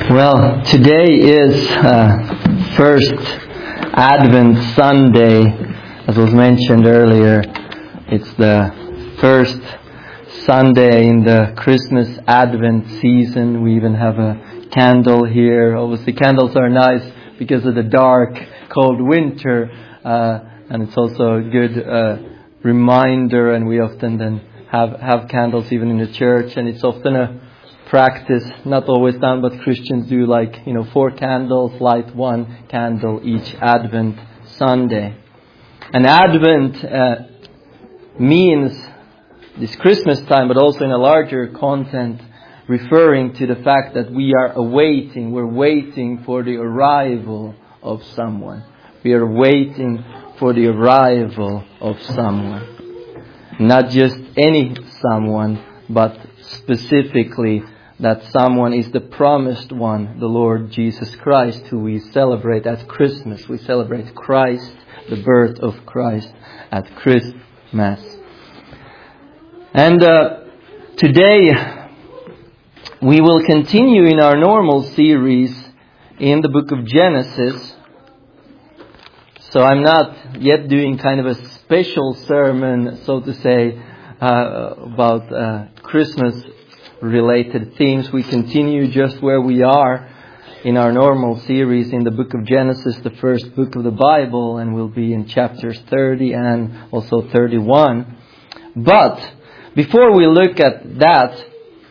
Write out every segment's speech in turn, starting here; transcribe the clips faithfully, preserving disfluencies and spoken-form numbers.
Well, today is uh, first Advent Sunday, as was mentioned earlier. It's the first Sunday in the Christmas Advent season. We even have a candle here. Obviously, candles are nice because of the dark, cold winter, uh, and it's also a good uh, reminder. And we often then have have candles even in the church, and it's often a practice, not always done, but Christians do, like, you know, four candles, light one candle each Advent Sunday. And Advent uh, means this Christmas time, but also in a larger content, referring to the fact that we are awaiting, we're waiting for the arrival of someone. We are waiting for the arrival of someone. Not just any someone, but specifically that someone is the promised one, the Lord Jesus Christ, who we celebrate at Christmas. We celebrate Christ, the birth of Christ at Christmas. And uh, today we will continue in our normal series in the book of Genesis. So I'm not yet doing kind of a special sermon, so to say, uh, about uh, Christmas related themes. We continue just where we are in our normal series in the book of Genesis, the first book of the Bible, and we'll be in chapters thirty and also thirty-one. But before we look at that,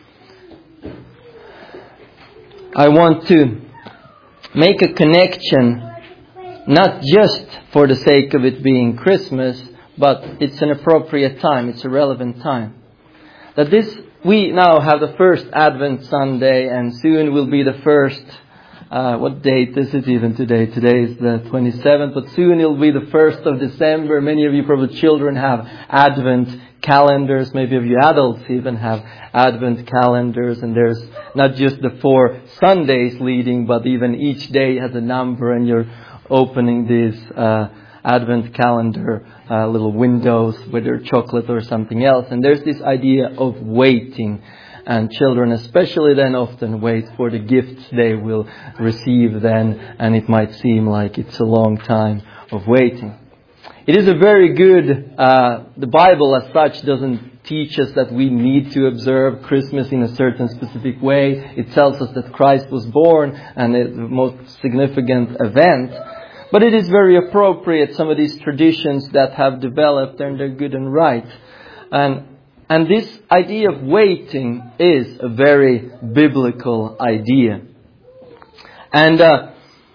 I want to make a connection, not just for the sake of it being Christmas, but it's an appropriate time, it's a relevant time. That this We now have the first Advent Sunday, and soon will be the first, uh, what date is it even today? Today is the twenty-seventh, but soon it will be the first of December. Many of you, probably children, have Advent calendars. Maybe of you adults even have Advent calendars, and there's not just the four Sundays leading, but even each day has a number, and you're opening this uh, Advent calendar uh, little windows, whether chocolate or something else. And there's this idea of waiting. And children especially then often wait for the gifts they will receive then. And it might seem like it's a long time of waiting. It is a very good, uh, the Bible as such doesn't teach us that we need to observe Christmas in a certain specific way. It tells us that Christ was born, and it's the most significant event. But it is very appropriate, some of these traditions that have developed, and they're good and right. And and this idea of waiting is a very biblical idea. And uh,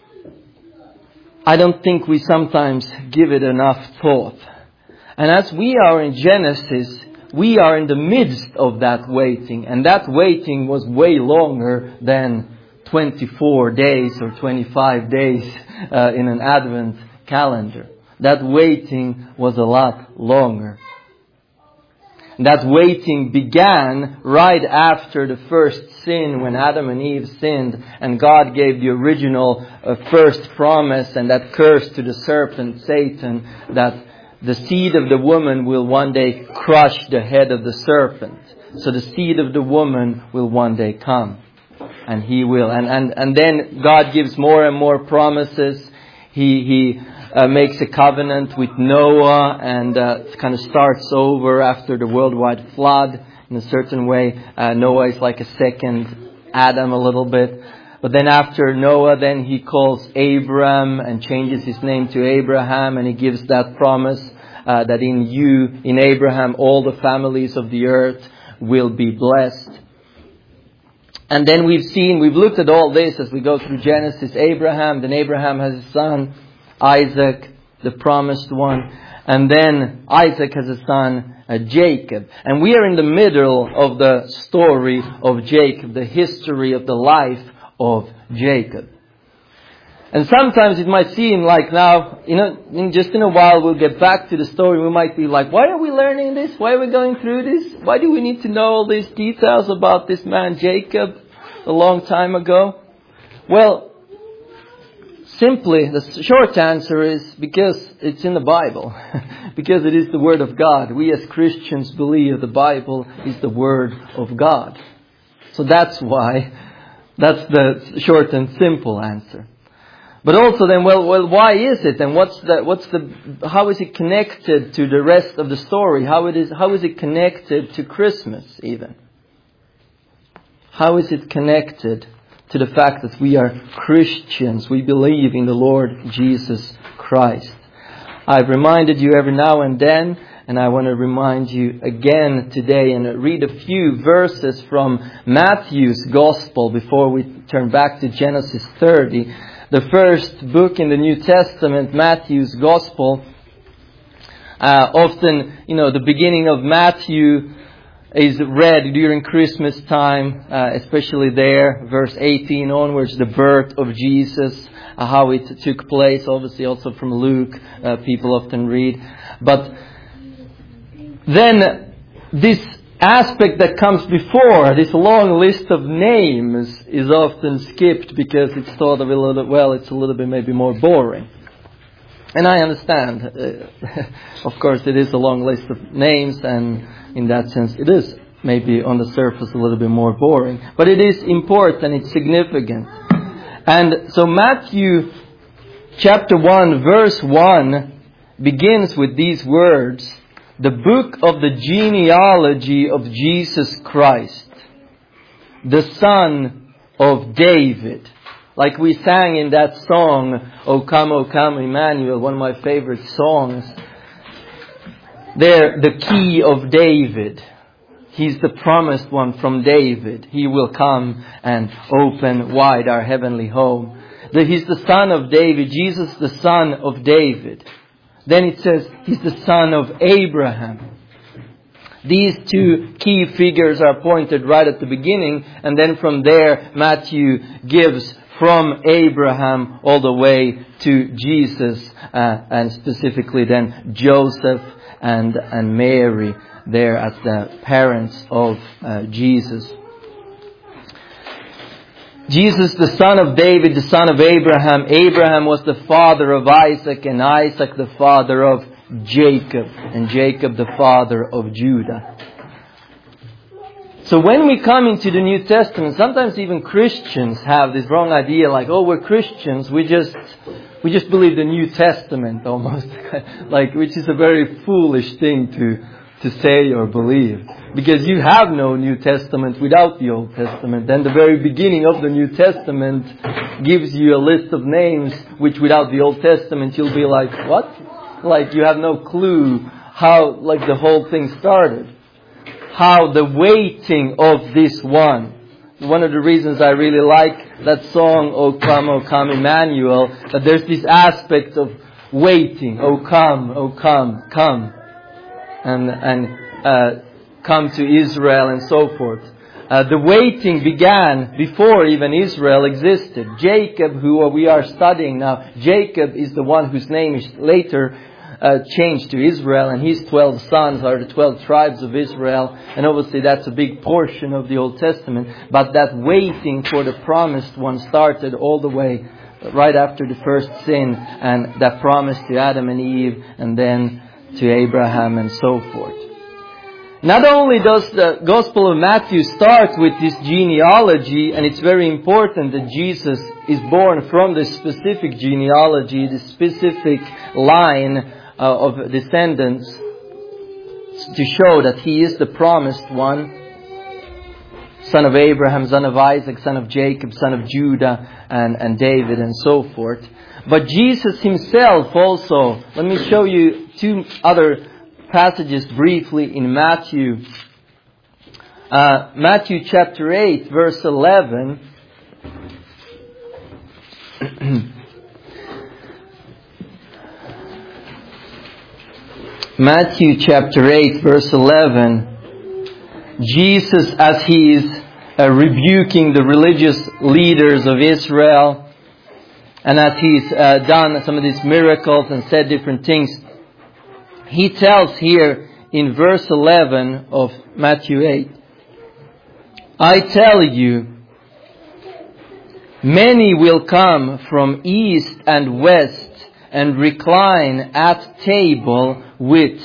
I don't think we sometimes give it enough thought. And as we are in Genesis, we are in the midst of that waiting. And that waiting was way longer than twenty-four days or twenty-five days uh, in an Advent calendar. That waiting was a lot longer. That waiting began right after the first sin, when Adam and Eve sinned, and God gave the original uh, first promise and that curse to the serpent, Satan, that the seed of the woman will one day crush the head of the serpent. So the seed of the woman will one day come. And he will. And, and, and then God gives more and more promises. He, he uh, makes a covenant with Noah, and uh, kind of starts over after the worldwide flood in a certain way. Uh, Noah is like a second Adam a little bit. But then after Noah, then he calls Abram and changes his name to Abraham, and he gives that promise uh, that in you, in Abraham, all the families of the earth will be blessed. And then we've seen, we've looked at all this as we go through Genesis. Abraham, then Abraham has a son, Isaac, the promised one. And then Isaac has a son, uh, Jacob. And we are in the middle of the story of Jacob, the history of the life of Jacob. And sometimes it might seem like now, you know, in just in a while we'll get back to the story. We might be like, why are we learning this? Why are we going through this? Why do we need to know all these details about this man Jacob a long time ago? Well, simply, the short answer is because it's in the Bible. Because it is the Word of God. We as Christians believe the Bible is the Word of God. So that's why That's the short and simple answer. But also then, well, well, why is it? And what's the, what's the, how is it connected to the rest of the story? How it is, how is it connected to Christmas even? How is it connected to the fact that we are Christians? We believe in the Lord Jesus Christ. I've reminded you every now and then, and I want to remind you again today and read a few verses from Matthew's Gospel before we turn back to Genesis thirty. The first book in the New Testament, Matthew's Gospel. Uh, often, you know, the beginning of Matthew is read during Christmas time, uh, especially there, verse eighteen onwards, the birth of Jesus, uh, how it took place, obviously also from Luke, uh, people often read. But then this aspect that comes before, this long list of names, is often skipped because it's thought of a little bit, well, it's a little bit maybe more boring. And I understand. Uh, of course, it is a long list of names, and in that sense, it is maybe on the surface a little bit more boring. But it is important, it's significant. And so Matthew chapter one, verse one, begins with these words: the book of the genealogy of Jesus Christ, the son of David. Like we sang in that song, O Come, O Come, Emmanuel, one of my favorite songs. There, the key of David. He's the promised one from David. He will come and open wide our heavenly home. He's the son of David. Jesus, the son of David. Then it says he's the son of Abraham. These two key figures are pointed right at the beginning, and then from there Matthew gives from Abraham all the way to Jesus, uh, and specifically then Joseph and and Mary there as the parents of uh, Jesus. Jesus, the son of David, the son of Abraham. Abraham was the father of Isaac, and Isaac the father of Jacob, and Jacob the father of Judah. So when we come into the New Testament, sometimes even Christians have this wrong idea, like, oh, we're Christians, we just we just believe the New Testament almost, like, which is a very foolish thing to to say or believe. Because you have no New Testament without the Old Testament. And the very beginning of the New Testament gives you a list of names which without the Old Testament you'll be like, what? Like you have no clue how like the whole thing started. How the waiting of this one. One of the reasons I really like that song, O Come, O Come, Emmanuel, that there's this aspect of waiting. O come, O come, come. And, and, uh, come to Israel and so forth. Uh, the waiting began before even Israel existed. Jacob, who we are studying now, Jacob is the one whose name is later uh, changed to Israel, and his twelve sons are the twelve tribes of Israel. And obviously that's a big portion of the Old Testament. But that waiting for the promised one started all the way right after the first sin, and that promise to Adam and Eve, and then to Abraham and so forth. Not only does the Gospel of Matthew start with this genealogy, and it's very important that Jesus is born from this specific genealogy, this specific line uh, of descendants, to show that he is the promised one, son of Abraham, son of Isaac, son of Jacob, son of Judah, and, and David, and so forth. But Jesus himself also, let me show you two other passages briefly in Matthew. Uh, Matthew chapter eight, verse eleven. Matthew chapter eight, verse eleven. Jesus, as he is uh, rebuking the religious leaders of Israel, and as he's uh, done some of these miracles and said different things, he tells here in verse eleven of Matthew eight, I tell you, many will come from east and west and recline at table with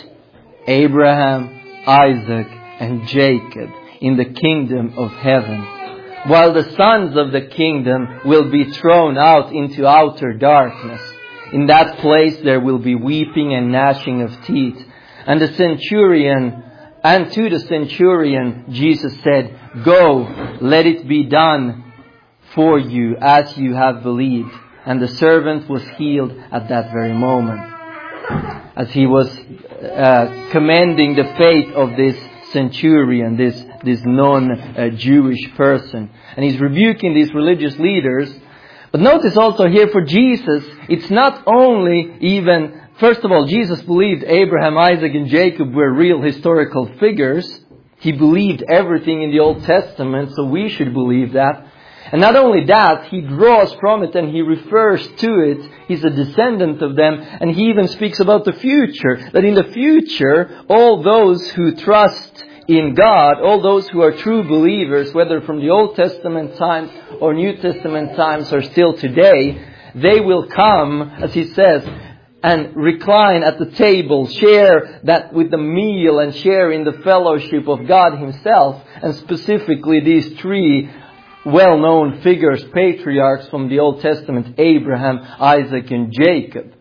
Abraham, Isaac, and Jacob in the kingdom of heaven. while the sons of the kingdom will be thrown out into outer darkness. In that place there will be weeping and gnashing of teeth. And the centurion, and to the centurion, Jesus said, "Go, let it be done for you as you have believed." And the servant was healed at that very moment, as he was uh, commending the faith of this centurion, this this non-Jewish person. And he's rebuking these religious leaders. But notice also here for Jesus, it's not only even, first of all, Jesus believed Abraham, Isaac and Jacob were real historical figures. He believed everything in the Old Testament, so we should believe that. And not only that, he draws from it and he refers to it. He's a descendant of them, and he even speaks about the future. That in the future, all those who trust in God, all those who are true believers, whether from the Old Testament times or New Testament times or still today, they will come, as he says, and recline at the table, share that with the meal and share in the fellowship of God Himself, and specifically these three well-known figures, patriarchs from the Old Testament, Abraham, Isaac and Jacob.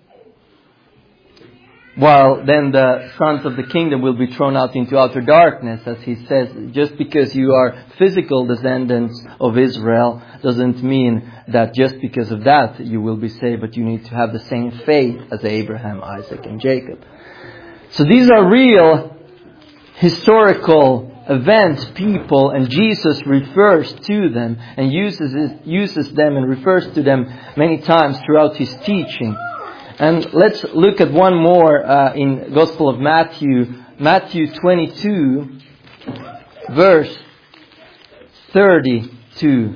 While then the sons of the kingdom will be thrown out into outer darkness, as he says, just because you are physical descendants of Israel doesn't mean that just because of that you will be saved, but you need to have the same faith as Abraham, Isaac and Jacob. So these are real historical events, people, and Jesus refers to them and uses it, uses them and refers to them many times throughout His teaching. And let's look at one more uh, in Gospel of Matthew, Matthew twenty-two, verse thirty-two.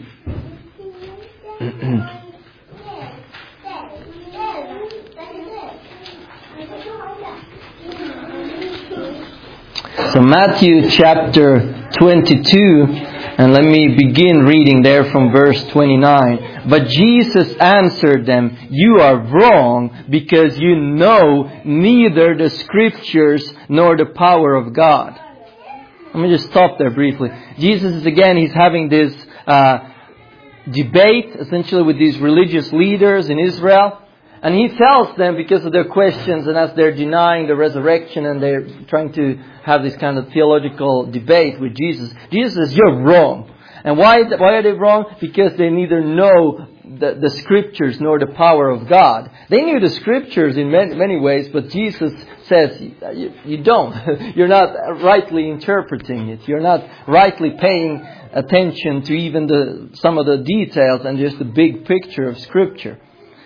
So Matthew chapter twenty-two, and let me begin reading there from verse twenty-nine. But Jesus answered them, "You are wrong, because you know neither the Scriptures nor the power of God." Let me just stop there briefly. Jesus is again, he's having this uh, debate, essentially with these religious leaders in Israel. And he tells them, because of their questions and as they're denying the resurrection and they're trying to have this kind of theological debate with Jesus, Jesus says, "You're wrong." And why, why are they wrong? Because they neither know the, the Scriptures nor the power of God. They knew the Scriptures in many, many ways, but Jesus says, you, you don't. You're not rightly interpreting it. You're not rightly paying attention to even the some of the details and just the big picture of Scripture.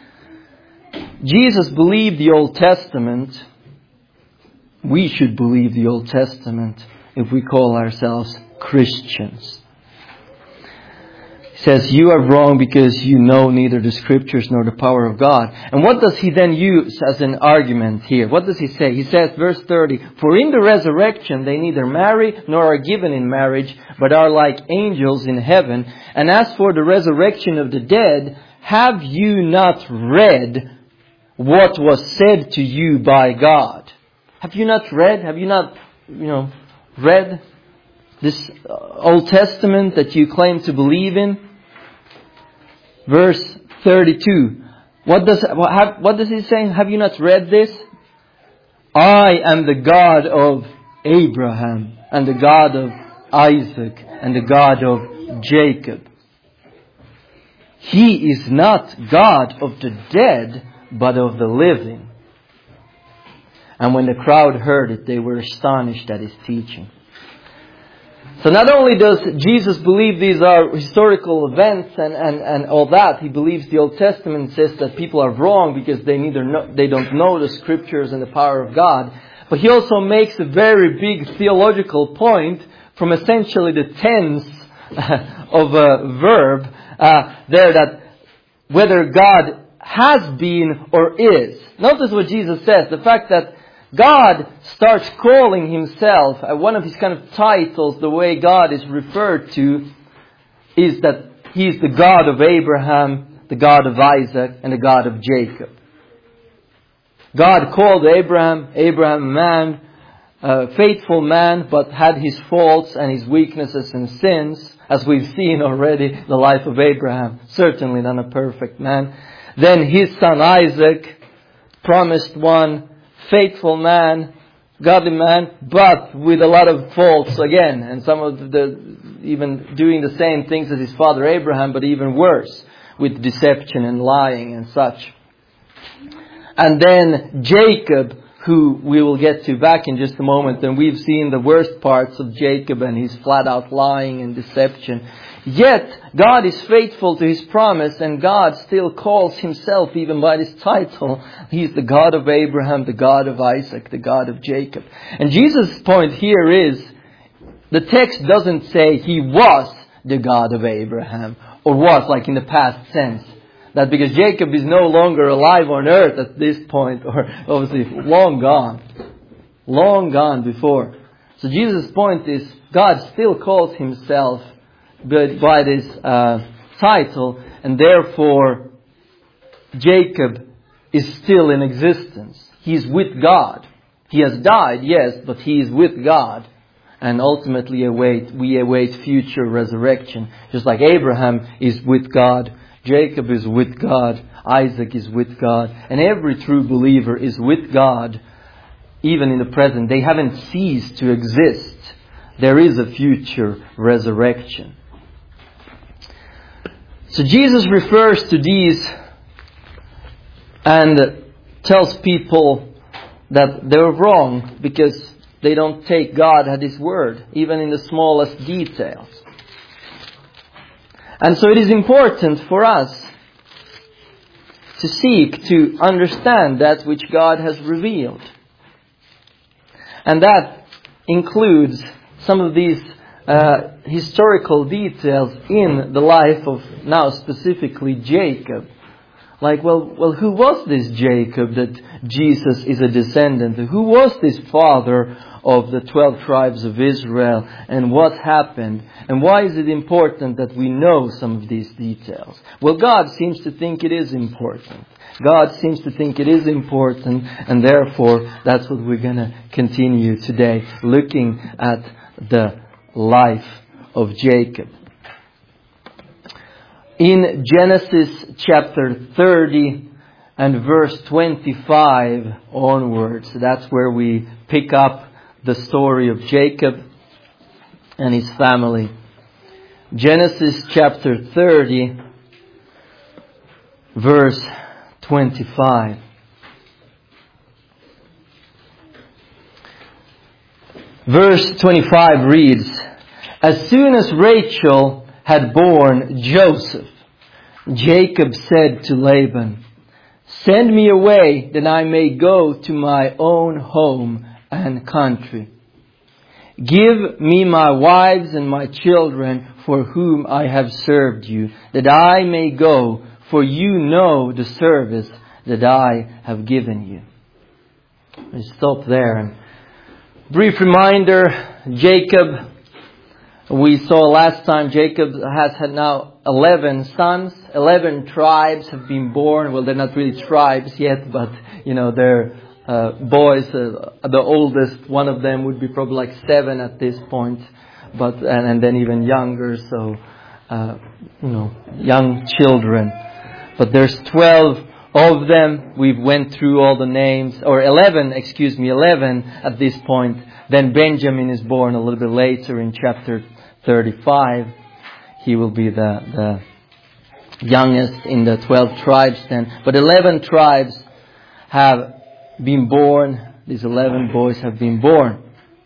Jesus believed the Old Testament. We should believe the Old Testament if we call ourselves Christians. He says, "You are wrong because you know neither the Scriptures nor the power of God." And what does he then use as an argument here? What does he say? He says, verse thirty, "For in the resurrection they neither marry nor are given in marriage, but are like angels in heaven. And as for the resurrection of the dead, have you not read what was said to you by God?" Have you not read? Have you not, you know, read this Old Testament that you claim to believe in? Verse thirty-two. What does what, have, what does he say? Have you not read this? "I am the God of Abraham and the God of Isaac and the God of Jacob." He is not God of the dead, but of the living. And when the crowd heard it, they were astonished at His teaching. So not only does Jesus believe these are historical events and, and, and all that, He believes the Old Testament says that people are wrong because they neither know, they don't know the Scriptures and the power of God. But He also makes a very big theological point from essentially the tense of a verb uh, there, that whether God has been or is. Notice what Jesus says. The fact that God starts calling Himself, uh, one of His kind of titles, the way God is referred to, is that He is the God of Abraham, the God of Isaac, and the God of Jacob. God called Abraham, Abraham a man, a faithful man, but had his faults and his weaknesses and sins. as we've seen already, the life of Abraham. Certainly not a perfect man. Then his son Isaac, promised one, faithful man, godly man, but with a lot of faults again. And some of the, even doing the same things as his father Abraham, but even worse, with deception and lying and such. And then Jacob, who we will get to back in just a moment, and we've seen the worst parts of Jacob and his flat out lying and deception. Yet, God is faithful to His promise, and God still calls Himself even by this title. He's the God of Abraham, the God of Isaac, the God of Jacob. And Jesus' point here is, the text doesn't say He was the God of Abraham, or was like in the past tense. That because Jacob is no longer alive on earth at this point, or obviously long gone. Long gone before. So Jesus' point is, God still calls Himself by this uh, title, and therefore Jacob is still in existence. He is with God. He has died, yes, but he is with God. And ultimately await, we await future resurrection. Just like Abraham is with God, Jacob is with God, Isaac is with God, and every true believer is with God, even in the present. They haven't ceased to exist. There is a future resurrection. So Jesus refers to these and tells people that they're wrong because they don't take God at His word, even in the smallest details. And so it is important for us to seek to understand that which God has revealed. And that includes some of these uh, historical details in the life of now specifically Jacob. Like, well, well, who was this Jacob that Jesus is a descendant of? Who was this father of the twelve tribes of Israel? And what happened? And why is it important that we know some of these details? Well, God seems to think it is important. God seems to think it is important, and therefore that's what we're going to continue today, looking at the life of Jacob. In Genesis chapter thirty and verse twenty-five onwards, that's where we pick up the story of Jacob and his family. Genesis chapter thirty, verse twenty-five. Verse twenty-five reads, "As soon as Rachel had borne Joseph, Jacob said to Laban, 'Send me away that I may go to my own home and country. Give me my wives and my children for whom I have served you, that I may go, for you know the service that I have given you.'" We stop there. And brief reminder, Jacob, we saw last time, Jacob has had now eleven sons. eleven tribes have been born. Well, they're not really tribes yet, but, you know, they're uh, boys. Uh, the oldest, one of them would be probably like seven at this point, but and, and then even younger, so, uh, you know, young children. But there's twelve of them. We've went through all the names, or eleven, excuse me, eleven at this point. Then Benjamin is born a little bit later in chapter thirty-five. He will be the, the youngest in the twelve tribes then. But eleven tribes have been born. These eleven boys have been born.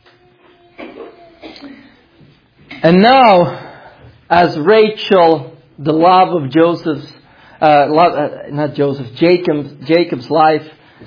And now, as Rachel, the love of Joseph's, uh, love, uh, not Joseph, Jacob, Jacob's life,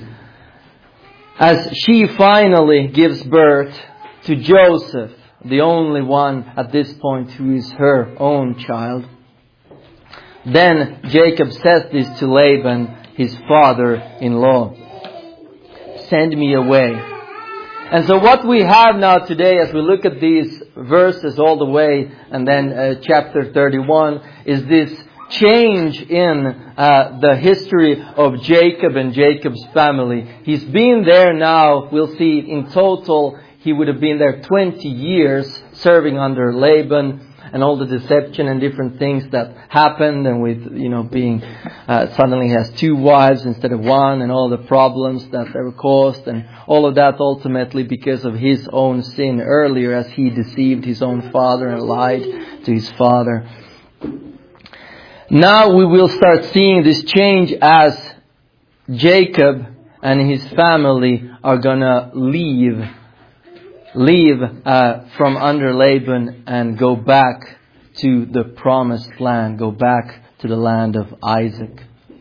as she finally gives birth to Joseph, the only one at this point who is her own child, then Jacob says this to Laban, his father-in-law, "Send me away." And so what we have now today, as we look at these verses all the way, and then uh, chapter thirty-one, is this change in uh, the history of Jacob and Jacob's family. He's been there now, we'll see in total, he would have been there twenty years serving under Laban. and all the deception and different things that happened, and with, you know, being, uh, suddenly he has two wives instead of one, and all the problems that they were caused, and all of that ultimately because of his own sin earlier, as he deceived his own father and lied to his father. Now we will start seeing this change as Jacob and his family are gonna leave leave uh, from under Laban and go back to the promised land, go back to the land of Isaac.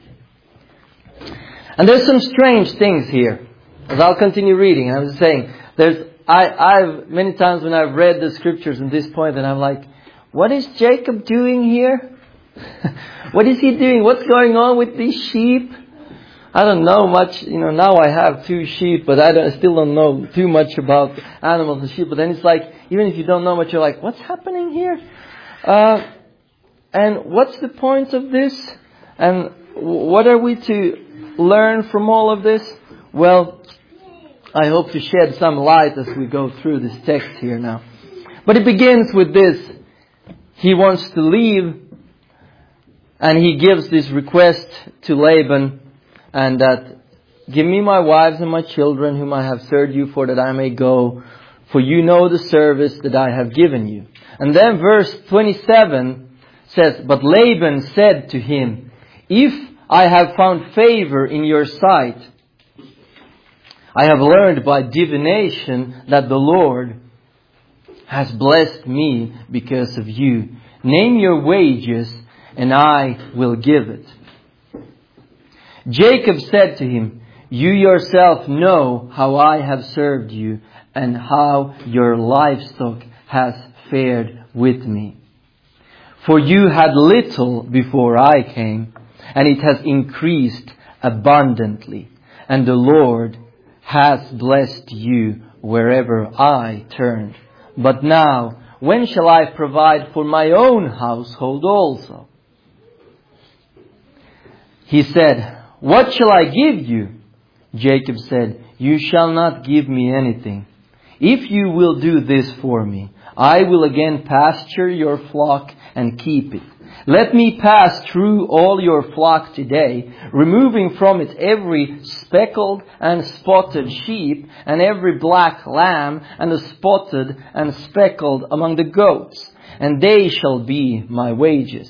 And there's some strange things here. As I'll continue reading, I was saying, there's I, I've many times when I've read the scriptures at this point, and I'm like, what is Jacob doing here? What is he doing? What's going on with these sheep? I don't know much, you know, now I have two sheep, but I, don't, I still don't know too much about animals and sheep. But then it's like, even if you don't know much, you're like, what's happening here? Uh, and what's the point of this? And what are we to learn from all of this? Well, I hope to shed some light as we go through this text here now. But it begins with this. He wants to leave, and he gives this request to Laban, and that, give me my wives and my children whom I have served you for, that I may go, for you know the service that I have given you. And then verse twenty-seven says, but Laban said to him, if I have found favor in your sight, I have learned by divination that the Lord has blessed me because of you. Name your wages and I will give it. Jacob said to him, you yourself know how I have served you and how your livestock has fared with me. For you had little before I came, and it has increased abundantly, and the Lord has blessed you wherever I turned. But now, when shall I provide for my own household also? He said, what shall I give you? Jacob said, you shall not give me anything. If you will do this for me, I will again pasture your flock and keep it. Let me pass through all your flock today, removing from it every speckled and spotted sheep, and every black lamb, and the spotted and speckled among the goats, and they shall be my wages.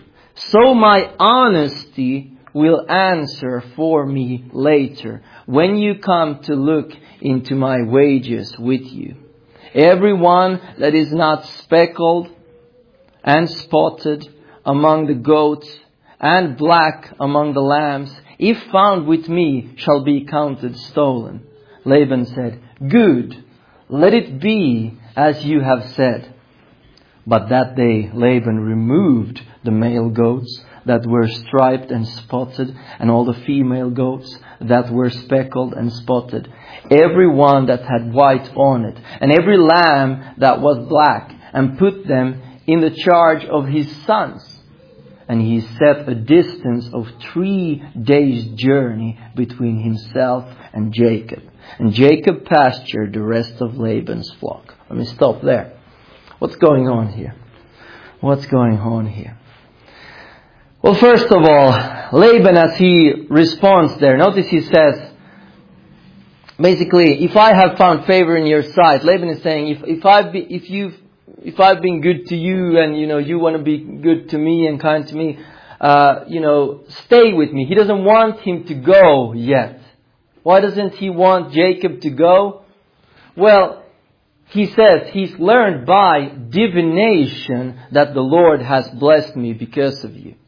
So my honesty will answer for me later, when you come to look into my wages with you. Every one that is not speckled and spotted among the goats, and black among the lambs, if found with me, shall be counted stolen. Laban said, good, let it be as you have said. But that day Laban removed the male goats that were striped and spotted, and all the female goats that were speckled and spotted, every one that had white on it, and every lamb that was black, and put them in the charge of his sons. And he set a distance of three days' journey between himself and Jacob. And Jacob pastured the rest of Laban's flock. Let me stop there. What's going on here? What's going on here? Well, first of all, Laban, as he responds there, notice he says, basically, if I have found favor in your sight, Laban is saying, if, if I've be, if you've, if I've been good to you, and you know you want to be good to me and kind to me, uh, you know, stay with me. He doesn't want him to go yet. Why doesn't he want Jacob to go? Well, he says he's learned by divination that the Lord has blessed me because of you.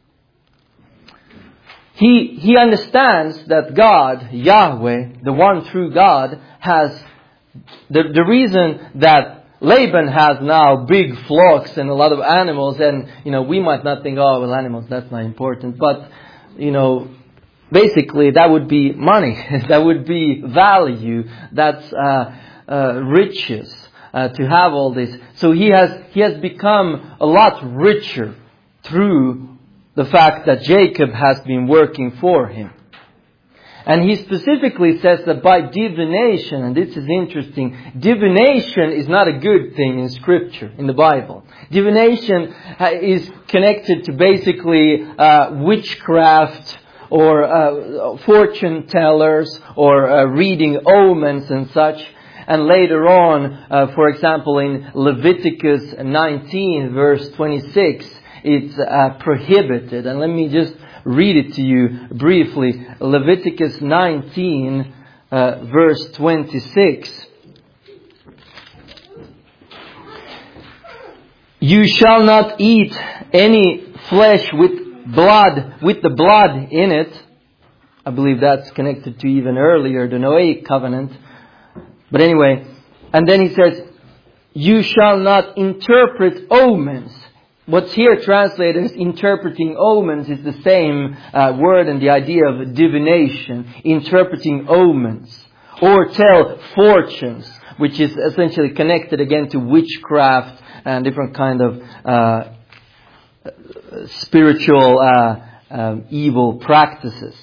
He, he understands that God, Yahweh, the one true God, has, the, the reason that Laban has now big flocks and a lot of animals, and, you know, we might not think, oh, well, animals, that's not important, but, you know, basically that would be money, that would be value, that's, uh, uh, riches, uh, to have all this. So he has, he has become a lot richer through the fact that Jacob has been working for him. And he specifically says that by divination, and this is interesting, divination is not a good thing in Scripture, in the Bible. Divination is connected to basically uh, witchcraft or uh, fortune tellers or uh, reading omens and such. And later on, uh, for example, in Leviticus nineteen, verse twenty-six, it's uh, prohibited. And let me just read it to you briefly. Leviticus nineteen, uh, verse twenty-six. You shall not eat any flesh with blood, with the blood in it. I believe that's connected to even earlier, the Noahic covenant. But anyway, and then he says, you shall not interpret omens. What's here translated as interpreting omens is the same uh, word and the idea of divination, interpreting omens. Or tell fortunes, which is essentially connected again to witchcraft and different kind of uh, spiritual uh, um, evil practices.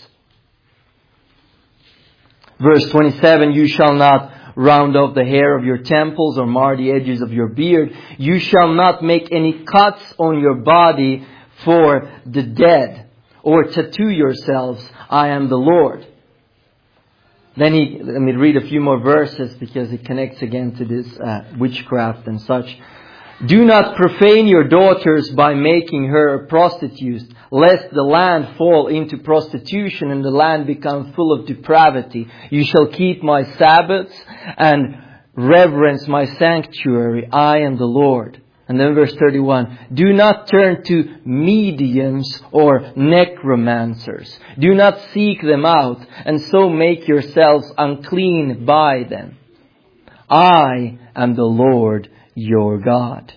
Verse twenty-seven, you shall not round off the hair of your temples or mar the edges of your beard. You shall not make any cuts on your body for the dead or tattoo yourselves. I am the Lord. Then he, let me read a few more verses because it connects again to this uh, witchcraft and such. Do not profane your daughters by making her a prostitute, lest the land fall into prostitution and the land become full of depravity. You shall keep my Sabbaths and reverence my sanctuary. I am the Lord. And then verse thirty-one. Do not turn to mediums or necromancers. Do not seek them out and so make yourselves unclean by them. I am the Lord your God.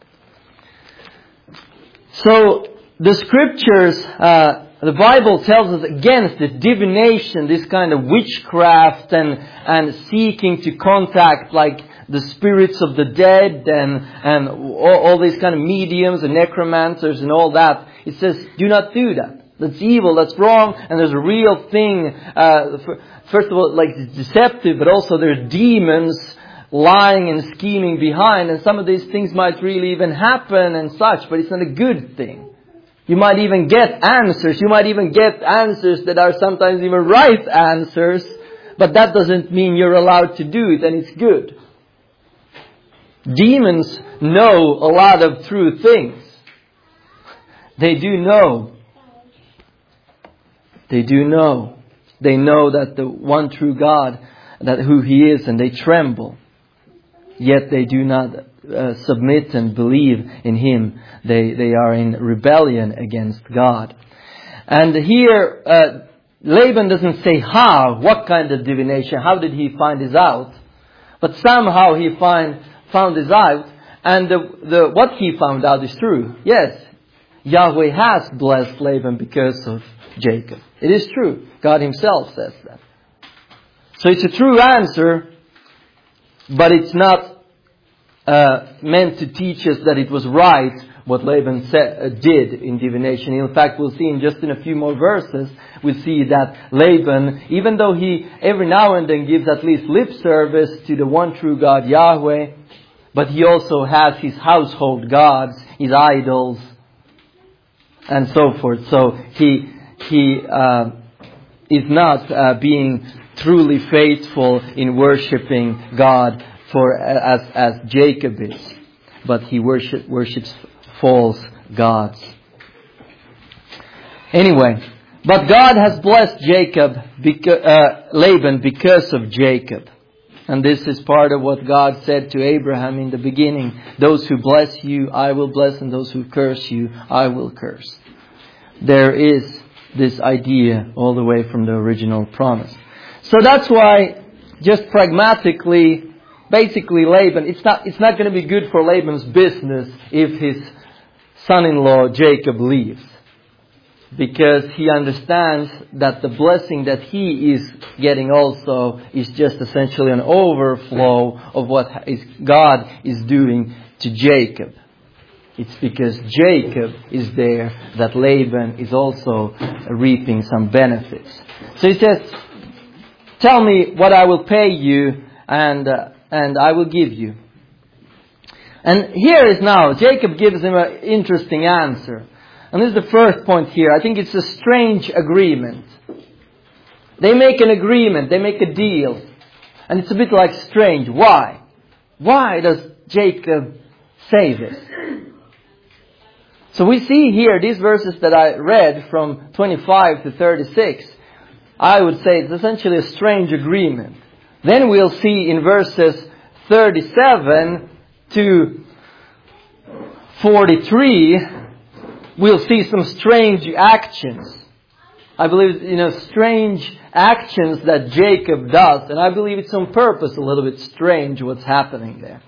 So the Scriptures, uh, the Bible tells us against the divination, this kind of witchcraft and and seeking to contact like the spirits of the dead and and all, all these kind of mediums and necromancers and all that. It says, do not do that. That's evil, that's wrong, and there's a real thing. Uh, first of all, like it's deceptive, but also there's demons lying and scheming behind, and some of these things might really even happen and such, but it's not a good thing. You might even get answers. You might even get answers that are sometimes even right answers, but that doesn't mean you're allowed to do it and it's good. Demons know a lot of true things. They do know. They do know. They know that the one true God, that who He is, and they tremble. Yet they do not uh, submit and believe in Him. They they are in rebellion against God. And here, uh, Laban doesn't say how, what kind of divination, how did he find this out? But somehow he find, found this out. And the, the what he found out is true. Yes, Yahweh has blessed Laban because of Jacob. It is true. God Himself says that. So it's a true answer. But it's not uh, meant to teach us that it was right what Laban said, uh, did in divination. In fact, we'll see in just in a few more verses, we'll see that Laban, even though he every now and then gives at least lip service to the one true God Yahweh, but he also has his household gods, his idols, and so forth. So he he uh, is not uh, being truly faithful in worshipping God for as as Jacob is, but he worship, worships false gods. Anyway, but God has blessed Jacob, because, uh, Laban, because of Jacob, and this is part of what God said to Abraham in the beginning: "Those who bless you, I will bless, and those who curse you, I will curse." There is this idea all the way from the original promise. So that's why, just pragmatically, basically Laban, it's not, it's not going to be good for Laban's business if his son-in-law Jacob leaves. Because he understands that the blessing that he is getting also is just essentially an overflow of what is God is doing to Jacob. It's because Jacob is there that Laban is also reaping some benefits. So he says, tell me what I will pay you, and uh, and I will give you. And here is now, Jacob gives him an interesting answer. And this is the first point here. I think it's a strange agreement. They make an agreement, they make a deal. And it's a bit like strange. Why? Why does Jacob say this? So we see here, these verses that I read from twenty-five to thirty-six, I would say it's essentially a strange agreement. Then we'll see in verses thirty-seven to forty-three, we'll see some strange actions. I believe, you know, strange actions that Jacob does. And I believe it's on purpose a little bit strange what's happening there.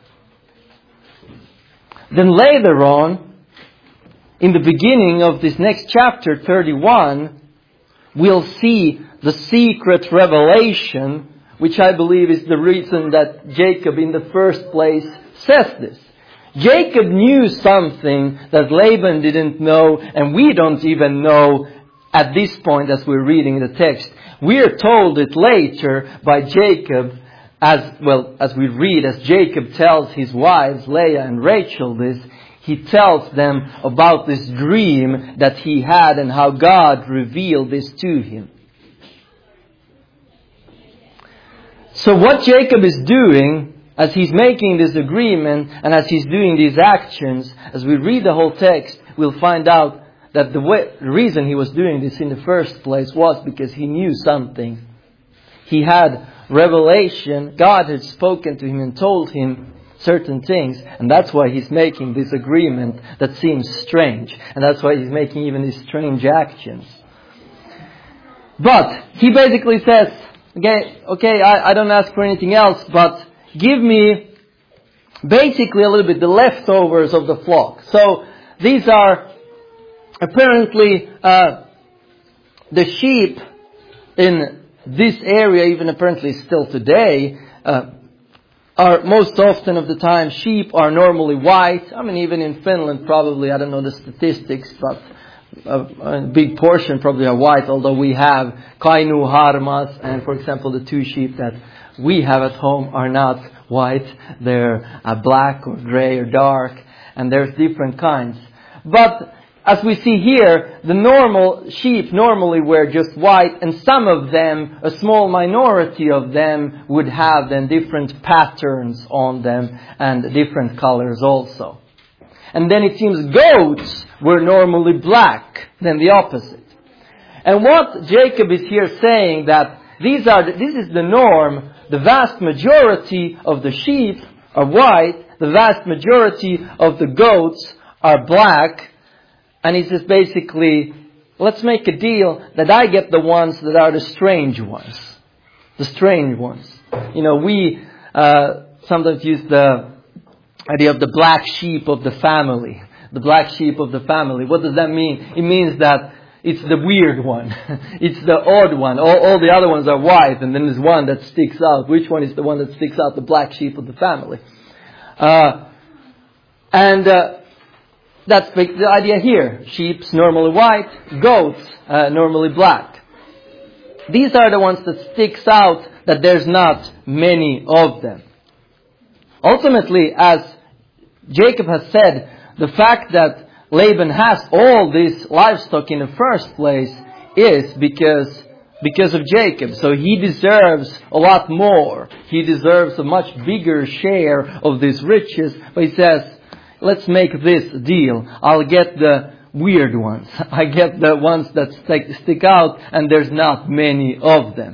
Then later on, in the beginning of this next chapter, thirty-one, we'll see the secret revelation, which I believe is the reason that Jacob in the first place says this. Jacob knew something that Laban didn't know, and we don't even know at this point as we're reading the text. We are told it later by Jacob, as well as we read, as Jacob tells his wives, Leah and Rachel, this. He tells them about this dream that he had and how God revealed this to him. So what Jacob is doing, as he's making this agreement and as he's doing these actions, as we read the whole text, we'll find out that the, way, the reason he was doing this in the first place was because he knew something. He had revelation. God had spoken to him and told him certain things. And that's why he's making this agreement that seems strange. And that's why he's making even these strange actions. But he basically says, okay, okay, I, I don't ask for anything else, but give me basically a little bit the leftovers of the flock. So these are apparently uh, the sheep in this area, even apparently still today, uh, are most often of the time sheep are normally white. I mean, even in Finland probably, I don't know the statistics, but a, a big portion probably are white, although we have Kainu Harmas, and for example the two sheep that we have at home are not white. They're uh, black or grey or dark, and there's different kinds. But as we see here, the normal sheep normally were just white, and some of them, a small minority of them, would have then different patterns on them and different colors also. And then it seems goats were normally black, then the opposite. And what Jacob is here saying that these are this is the norm. The vast majority of the sheep are white, the vast majority of the goats are black. And he says basically, let's make a deal that I get the ones that are the strange ones. The strange ones. You know, we uh, sometimes use the idea of the black sheep of the family. The black sheep of the family. What does that mean? It means that it's the weird one. It's the odd one. All, all the other ones are white, and then there's one that sticks out. Which one is the one that sticks out? The black sheep of the family. Uh, and... Uh, That's the idea here. Sheep's normally white, goats uh, normally black. These are the ones that sticks out, that there's not many of them. Ultimately, as Jacob has said, the fact that Laban has all this livestock in the first place is because because of Jacob. So he deserves a lot more. He deserves a much bigger share of these riches. But he says, let's make this deal. I'll get the weird ones. I get the ones that stick, stick out, and there's not many of them.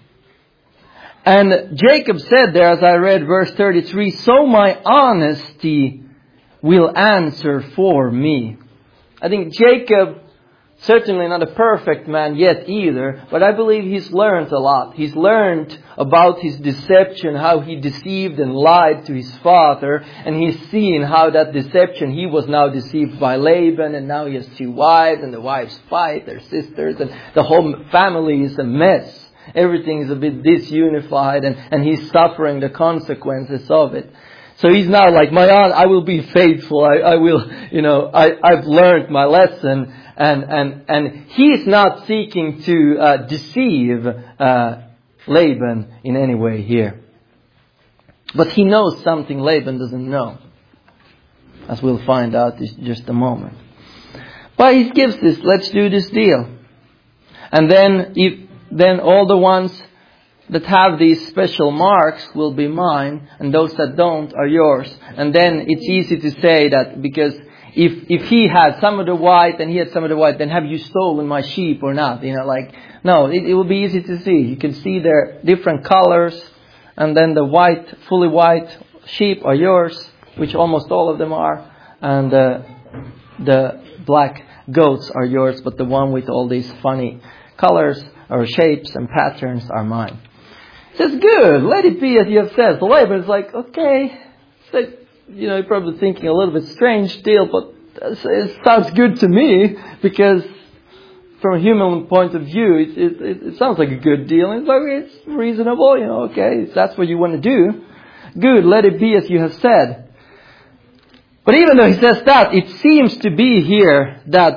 And Jacob said there, as I read verse thirty-three, so my honesty will answer for me. I think Jacob, certainly not a perfect man yet either, but I believe he's learned a lot. He's learned about his deception, how he deceived and lied to his father, and he's seen how that deception, he was now deceived by Laban, and now he has two wives, and the wives fight, they're sisters, and the whole family is a mess. Everything is a bit disunified, and, and he's suffering the consequences of it. So he's now like, my aunt, I will be faithful, I, I will, you know, I, I've learned my lesson. And, and, and he is not seeking to uh, deceive uh, Laban in any way here. But he knows something Laban doesn't know, as we'll find out in just a moment. But he gives this, let's do this deal. And then, if, then all the ones that have these special marks will be mine, and those that don't are yours. And then it's easy to say that because if if he had some of the white and he had some of the white, then have you stolen my sheep or not? You know, like, no, it, it will be easy to see. You can see their different colors, and then the white, fully white sheep are yours, which almost all of them are, and uh, the black goats are yours, but the one with all these funny colors or shapes and patterns are mine. He says, good, let it be as you have said. So Laban's like, okay. So, you know, you're probably thinking a little bit strange deal, but it sounds good to me, because from a human point of view, it, it, it sounds like a good deal. And it's like, it's reasonable, you know, okay, if that's what you want to do. Good, let it be as you have said. But even though he says that, it seems to be here that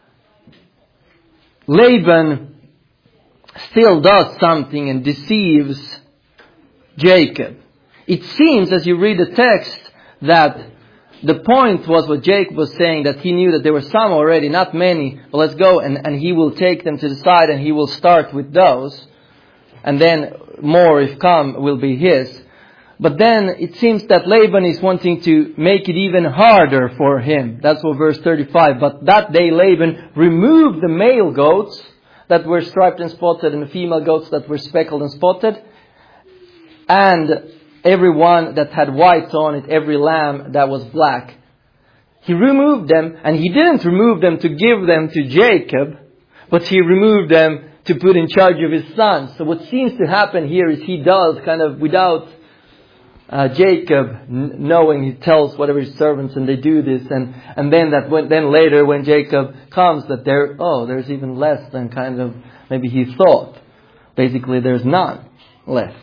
Laban still does something and deceives Jacob. It seems, as you read the text, that the point was what Jacob was saying, that he knew that there were some already, not many, but let's go and, and he will take them to the side and he will start with those. And then more, if come, will be his. But then it seems that Laban is wanting to make it even harder for him. That's what verse thirty-five. But that day Laban removed the male goats that were striped and spotted, and the female goats that were speckled and spotted, and every one that had white on it, every lamb that was black. He removed them, and he didn't remove them to give them to Jacob, but he removed them to put in charge of his sons. So what seems to happen here is he does kind of without uh, Jacob n- knowing, he tells whatever his servants, and they do this, and and then that when, then later when Jacob comes, that there oh there's even less than kind of maybe he thought. Basically, there's none left.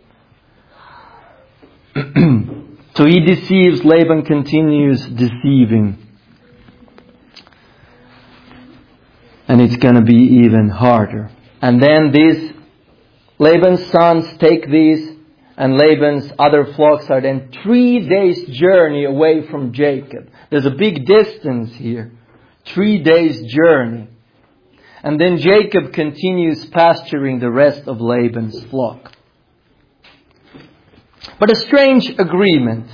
So he deceives. Laban continues deceiving, and it's going to be even harder. And then these Laban's sons take these, and Laban's other flocks are then three days' journey away from Jacob. There's a big distance here. Three days' journey. And then Jacob continues pasturing the rest of Laban's flock. But a strange agreement.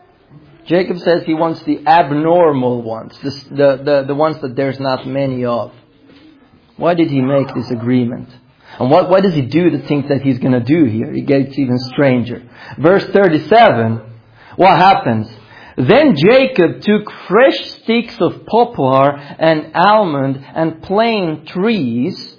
Jacob says he wants the abnormal ones, the, the, the, the ones that there's not many of. Why did he make this agreement? And what, what does he do to think that he's going to do here? It gets even stranger. Verse thirty-seven, what happens? Then Jacob took fresh sticks of poplar and almond and plane trees.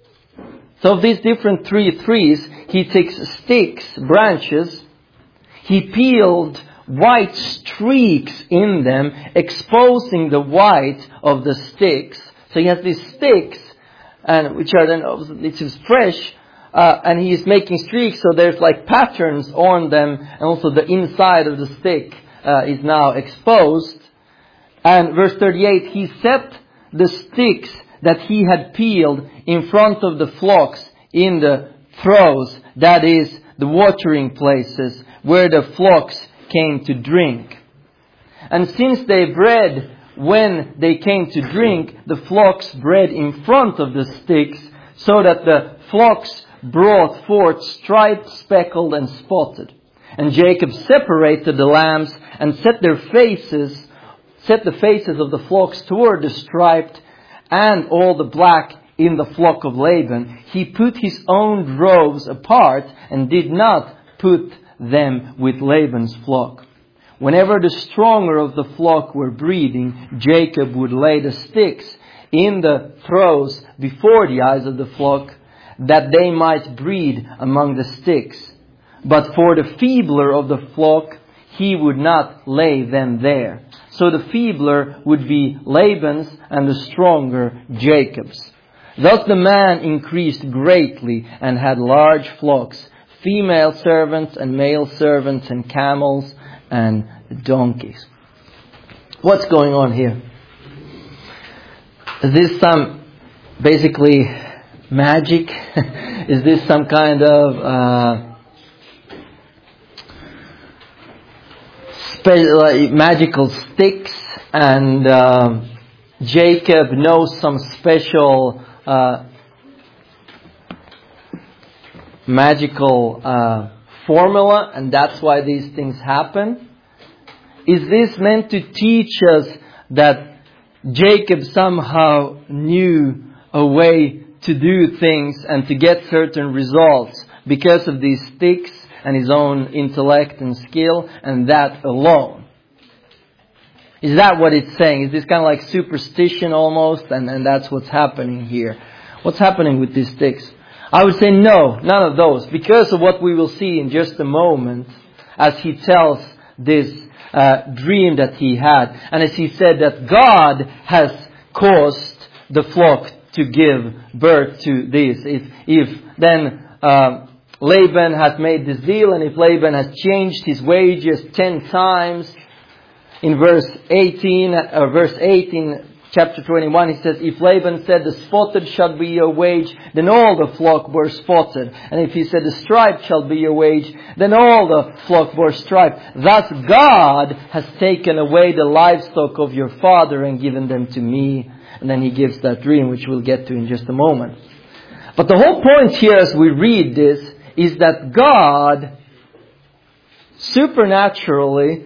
So of these different three trees, he takes sticks, branches. He peeled white streaks in them, exposing the white of the sticks. So he has these sticks, and which are then obviously it is fresh, uh, and he is making streaks. So there's like patterns on them, and also the inside of the stick uh, is now exposed. And verse thirty-eight, he set the sticks that he had peeled in front of the flocks in the throws, that is, the watering places where the flocks came to drink. And since they bred when they came to drink, the flocks bred in front of the sticks, so that the flocks brought forth striped, speckled, and spotted. And Jacob separated the lambs and set their faces, set the faces of the flocks toward the striped and all the black in the flock of Laban. He put his own droves apart and did not put them with Laban's flock. Whenever the stronger of the flock were breeding, Jacob would lay the sticks in the throws before the eyes of the flock, that they might breed among the sticks. But for the feebler of the flock, he would not lay them there. So the feebler would be Laban's, and the stronger Jacob's. Thus the man increased greatly and had large flocks, female servants and male servants, and camels and donkeys. What's going on here? This some basically magic? Is this some kind of uh, spe- like magical sticks? And uh, Jacob knows some special uh, magical uh, formula, and that's why these things happen? Is this meant to teach us that Jacob somehow knew a way to do things and to get certain results because of these sticks and his own intellect and skill, and that alone? Is that what it's saying? Is this kind of like superstition almost, and, and that's what's happening here? What's happening with these sticks? I would say no, none of those, because of what we will see in just a moment as he tells this uh, dream that he had. And as he said that God has caused the flock to give birth to this. If, if then uh, Laban has made this deal, and if Laban has changed his wages ten times, in verse eighteen, or verse eighteen, chapter twenty-one, he says, if Laban said the spotted shall be your wage, then all the flock were spotted. And if he said the striped shall be your wage, then all the flock were striped. Thus God has taken away the livestock of your father and given them to me. And then he gives that dream, which we'll get to in just a moment. But the whole point here as we read this is that God supernaturally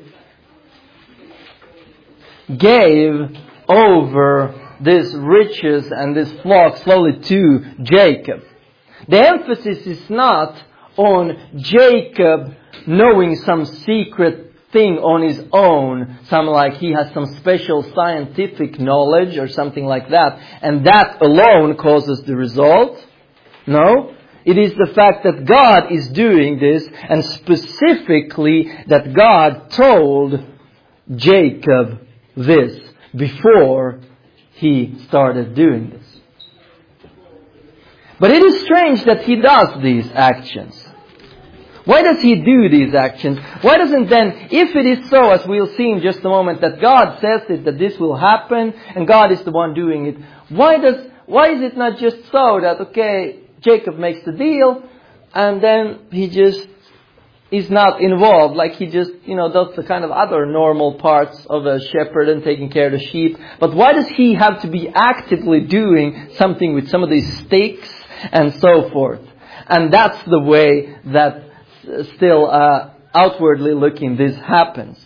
gave over this riches and this flock slowly to Jacob. The emphasis is not on Jacob knowing some secret thing on his own, some like he has some special scientific knowledge or something like that, and that alone causes the result. No, it is the fact that God is doing this, and specifically that God told Jacob this before he started doing this. But it is strange that he does these actions. Why does he do these actions? Why doesn't then, if it is so, as we'll see in just a moment, that God says it, that this will happen, and God is the one doing it, why does, why is it not just so that, okay, Jacob makes the deal, and then he just is not involved, like he just, you know, does the kind of other normal parts of a shepherd and taking care of the sheep. But why does he have to be actively doing something with some of these stakes and so forth? And that's the way that still uh, outwardly looking this happens.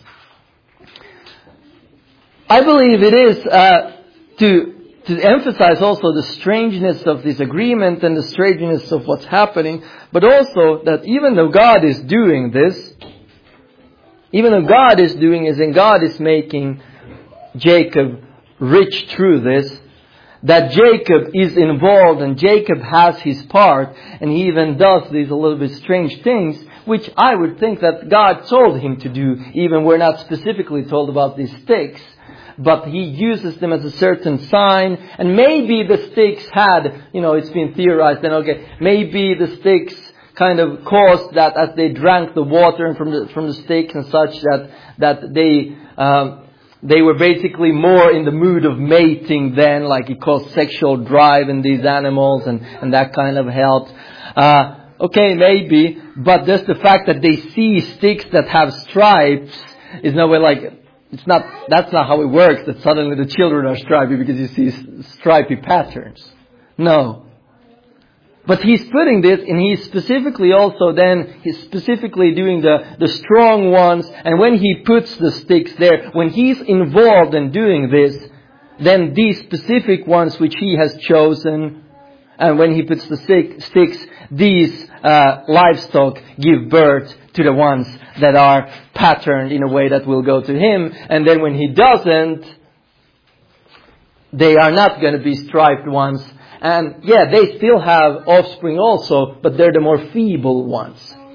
I believe it is uh, to to emphasize also the strangeness of this agreement and the strangeness of what's happening, but also that even though God is doing this, even though God is doing this and God is making Jacob rich through this, that Jacob is involved and Jacob has his part, and he even does these a little bit strange things, which I would think that God told him to do, even we're not specifically told about these sticks. But he uses them as a certain sign. And maybe the sticks had, you know, it's been theorized, then okay, maybe the sticks kind of caused that as they drank the water from the from the sticks and such, that that they um, they were basically more in the mood of mating then, like it caused sexual drive in these animals, and, and that kind of helped. Uh, okay, maybe, but just the fact that they see sticks that have stripes is no way like... It's not, that's not how it works, that suddenly the children are stripy because you see stripy patterns. No. But he's putting this, and he's specifically also then, he's specifically doing the, the strong ones, and when he puts the sticks there, when he's involved in doing this, then these specific ones which he has chosen, and when he puts the stick, sticks, these uh, livestock give birth to the ones that are patterned in a way that will go to him. And then when he doesn't, they are not going to be striped ones. And yeah, they still have offspring also, but they're the more feeble ones.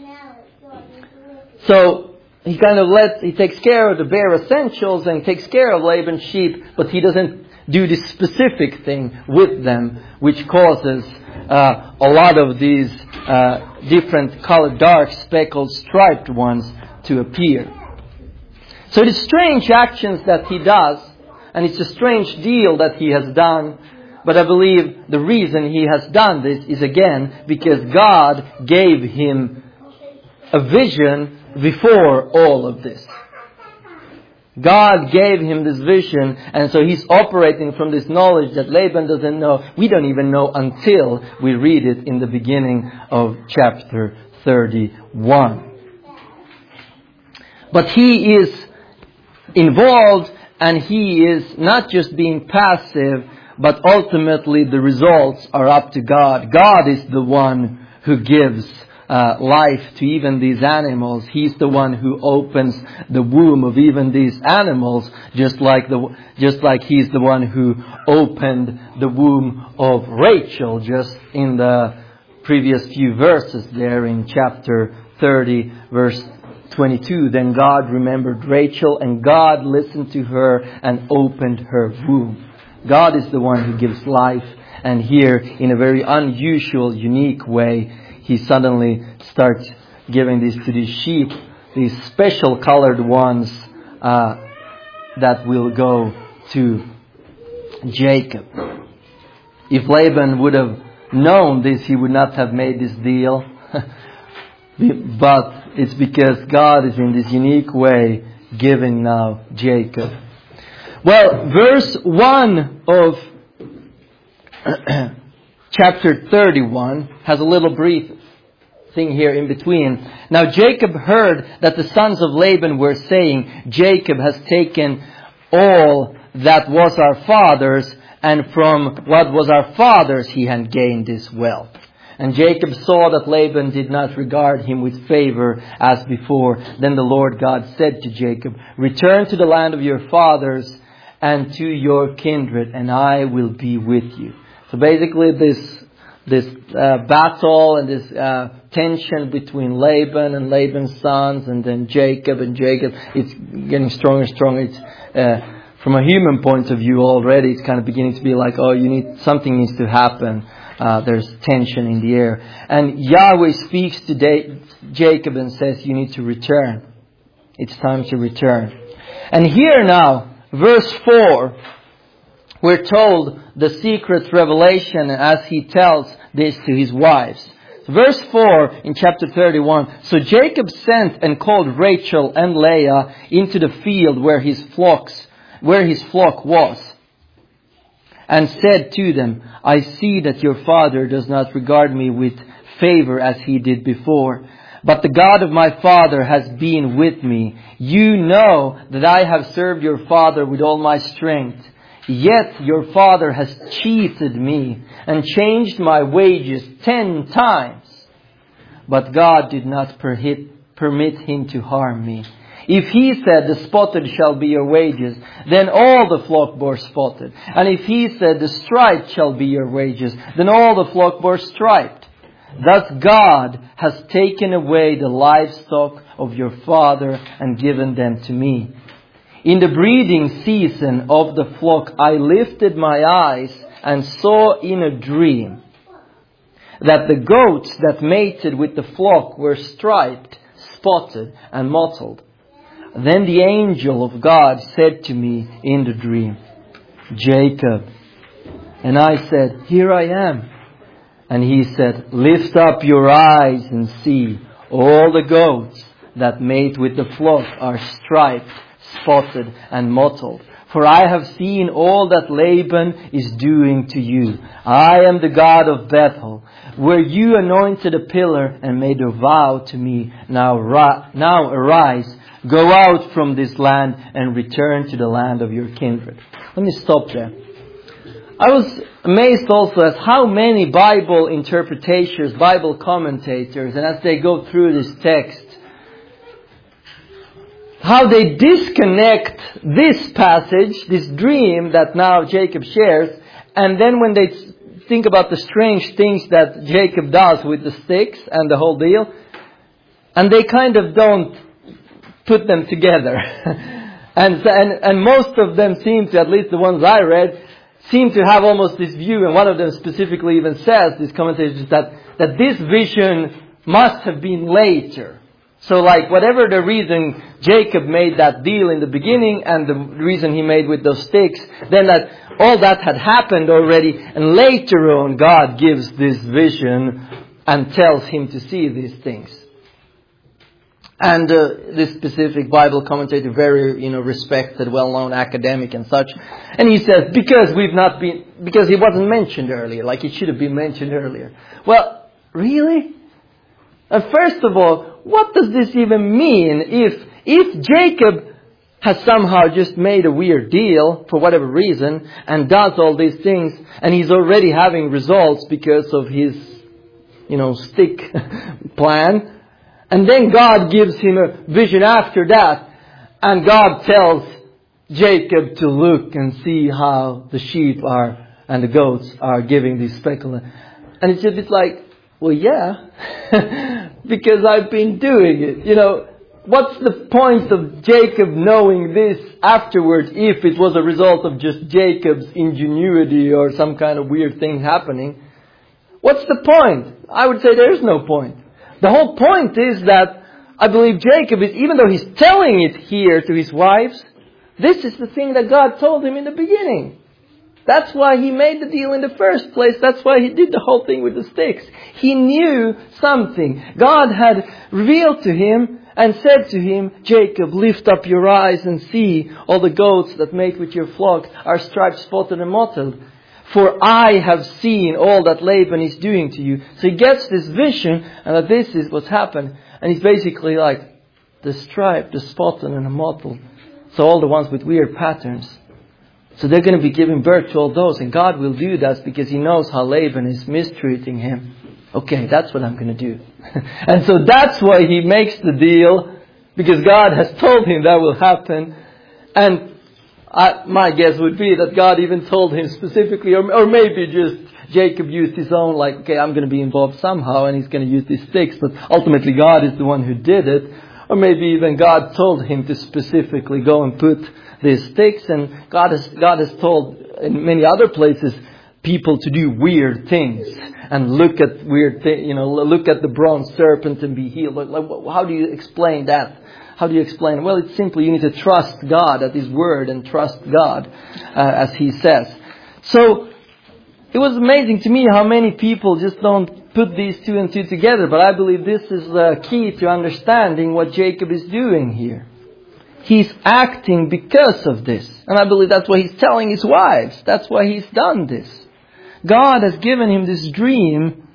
So he kind of lets, he takes care of the bare essentials and takes care of Laban's sheep, but he doesn't do this specific thing with them, which causes uh, a lot of these uh, different colored, dark, speckled, striped ones to appear. So it is strange actions that he does, and it's a strange deal that he has done, But I believe the reason he has done this is again because God gave him a vision before all of this. God gave him this vision, and so he's operating from this knowledge that Laban doesn't know. We don't even know until we read it in the beginning of chapter thirty-one. But he is involved, and he is not just being passive, but ultimately the results are up to God. God is the one who gives Uh, life to even these animals. He's the one who opens the womb of even these animals, just like the just like He's the one who opened the womb of Rachel, just in the previous few verses there in chapter thirty, verse twenty-two. Then God remembered Rachel, and God listened to her and opened her womb. God is the one who gives life, and here, in a very unusual, unique way, He suddenly starts giving these to these sheep, these special colored ones uh, that will go to Jacob. If Laban would have known this, he would not have made this deal. But it's because God is in this unique way giving now Jacob. Well, verse one of chapter thirty-one has a little brief thing here in between. Now Jacob heard that the sons of Laban were saying, Jacob has taken all that was our father's, and from what was our father's he had gained this wealth. And Jacob saw that Laban did not regard him with favor as before. Then the Lord God said to Jacob, return to the land of your fathers and to your kindred, and I will be with you. So basically this this uh, battle and this uh, tension between Laban and Laban's sons, and then Jacob and Jacob, it's getting stronger and stronger. It's uh, from a human point of view already, it's kind of beginning to be like, oh, you need something needs to happen. Uh, there's tension in the air, and Yahweh speaks to da- Jacob and says, you need to return. It's time to return. And here now, verse four. We're told the secret revelation as he tells this to his wives. Verse four in chapter thirty-one. So Jacob sent and called Rachel and Leah into the field where his flocks, where his flock was, and said to them, I see that your father does not regard me with favor as he did before. But the God of my father has been with me. You know that I have served your father with all my strength. Yet your father has cheated me and changed my wages ten times. But God did not permit, permit him to harm me. If he said, the spotted shall be your wages, then all the flock bore spotted. And if he said, the striped shall be your wages, then all the flock bore striped. Thus God has taken away the livestock of your father and given them to me. In the breeding season of the flock, I lifted my eyes and saw in a dream that the goats that mated with the flock were striped, spotted, and mottled. Then the angel of God said to me in the dream, Jacob. And I said, here I am. And he said, lift up your eyes and see, all the goats that mate with the flock are striped, spotted and mottled. For I have seen all that Laban is doing to you. I am the God of Bethel, where you anointed a pillar and made a vow to me. Now, ri- now arise, go out from this land and return to the land of your kindred. Let me stop there. I was amazed also at how many Bible interpretators, Bible commentators, and as they go through this text, how they disconnect this passage, this dream that now Jacob shares, and then when they think about the strange things that Jacob does with the sticks and the whole deal, and they kind of don't put them together. and, and and most of them seem to, at least the ones I read, seem to have almost this view, and one of them specifically even says, this commentator, that, that this vision must have been later. So like whatever the reason Jacob made that deal in the beginning and the reason he made with those sticks, then that all that had happened already, and later on God gives this vision and tells him to see these things. And uh, this specific Bible commentator, very, you know, respected, well-known academic and such, and he says, because we've not been, because he wasn't mentioned earlier, like it should have been mentioned earlier. Well, really? And first of all, what does this even mean if, if Jacob has somehow just made a weird deal for whatever reason and does all these things and he's already having results because of his, you know, stick plan, and then God gives him a vision after that, and God tells Jacob to look and see how the sheep are and the goats are giving these speckle. And it's a bit like, well, yeah, because I've been doing it. You know, what's the point of Jacob knowing this afterwards if it was a result of just Jacob's ingenuity or some kind of weird thing happening? What's the point? I would say there's no point. The whole point is that I believe Jacob is, even though he's telling it here to his wives, this is the thing that God told him in the beginning. That's why he made the deal in the first place. That's why he did the whole thing with the sticks. He knew something. God had revealed to him and said to him, Jacob, lift up your eyes and see all the goats that mate with your flock are striped, spotted and mottled. For I have seen all that Laban is doing to you. So he gets this vision and that this is what's happened. And he's basically like the striped, the spotted and the mottled. So all the ones with weird patterns. So they're going to be giving birth to all those. And God will do that because He knows how Laban is mistreating him. Okay, that's what I'm going to do. And so that's why he makes the deal. Because God has told him that will happen. And I, my guess would be that God even told him specifically, or, or maybe just Jacob used his own, like, okay, I'm going to be involved somehow and he's going to use these sticks. But ultimately God is the one who did it. Or maybe even God told him to specifically go and put these sticks. And God has, God has told in many other places people to do weird things. And look at weird things, you know, look at the bronze serpent and be healed. Like, how do you explain that? How do you explain it? Well, it's simply you need to trust God at His Word and trust God uh, as He says. So, it was amazing to me how many people just don't put these two and two together. But I believe this is the key to understanding what Jacob is doing here. He's acting because of this. And I believe that's why he's telling his wives. That's why he's done this. God has given him this dream.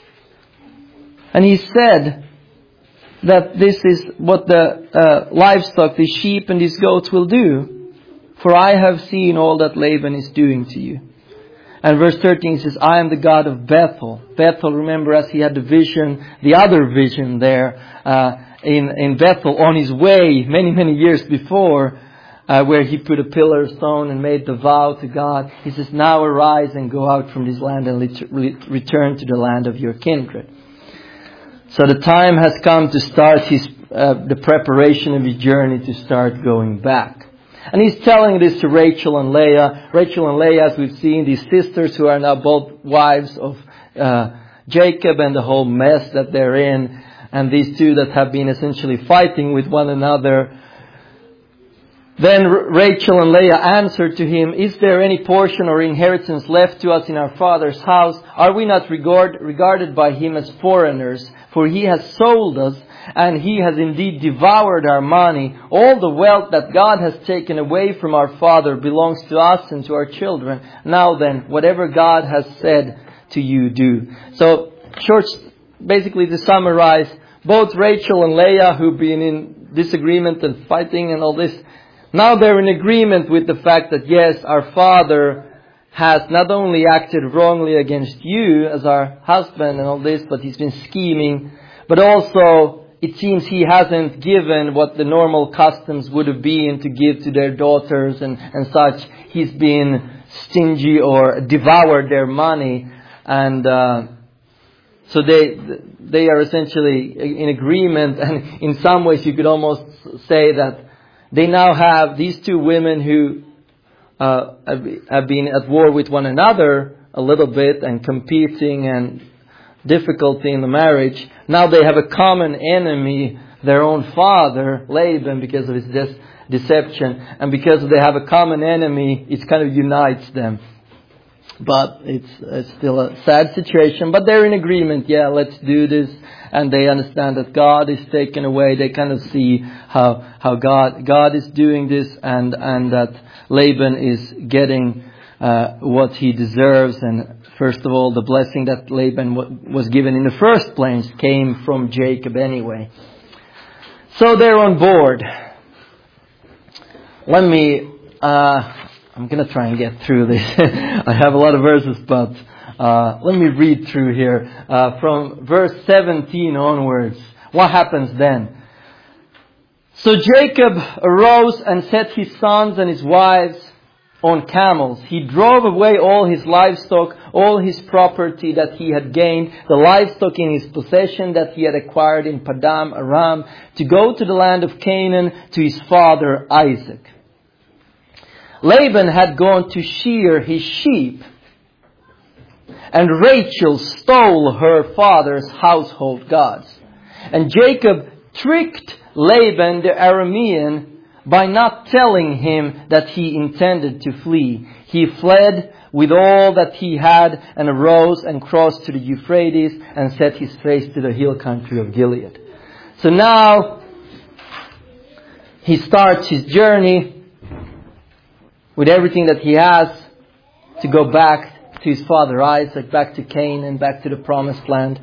And He said that this is what the uh, livestock, the sheep and these goats will do. For I have seen all that Laban is doing to you. And verse thirteen says, I am the God of Bethel. Bethel, remember, as he had the vision, the other vision there uh, in, in Bethel on his way many, many years before, uh, where he put a pillar of stone and made the vow to God. He says, now arise and go out from this land and ret- return to the land of your kindred. So the time has come to start his uh, the preparation of his journey to start going back. And he's telling this to Rachel and Leah. Rachel and Leah, as we've seen, these sisters who are now both wives of uh, Jacob and the whole mess that they're in. And these two that have been essentially fighting with one another. Then Rachel and Leah answered to him, is there any portion or inheritance left to us in our father's house? Are we not regard, regarded by him as foreigners? For he has sold us, and he has indeed devoured our money. All the wealth that God has taken away from our father belongs to us and to our children. Now then, whatever God has said to you, do. So, short, basically to summarize, both Rachel and Leah, who've been in disagreement and fighting and all this, now they're in agreement with the fact that yes, our father has not only acted wrongly against you as our husband and all this, but he's been scheming. But also, it seems he hasn't given what the normal customs would have been to give to their daughters and, and such. He's been stingy or devoured their money. And uh, so they they are essentially in agreement. And in some ways, you could almost say that they now have these two women who uh, have been at war with one another a little bit and competing and difficulty in the marriage. Now they have a common enemy their own father, Laban, because of his de- deception. And because they have a common enemy, it kind of unites them. But it's, it's still a sad situation. But they're in agreement. Yeah, let's do this. And they understand that God is taken away. They kind of see how how God God is doing this, and and that Laban is getting uh, what he deserves. And first of all, the blessing that Laban w- was given in the first place came from Jacob anyway. So they're on board. Let me. Uh, I'm going to try and get through this. I have a lot of verses, but uh, let me read through here. Uh, from verse seventeen onwards. What happens then? So Jacob arose and set his sons and his wives on camels. He drove away all his livestock, all his property that he had gained, the livestock in his possession that he had acquired in Padam Aram, to go to the land of Canaan to his father Isaac. Laban had gone to shear his sheep, and Rachel stole her father's household gods. And Jacob tricked Laban the Aramean by not telling him that he intended to flee. He fled with all that he had and arose and crossed to the Euphrates and set his face to the hill country of Gilead. So now he starts his journey with everything that he has to go back to his father Isaac, back to Canaan, back to the promised land.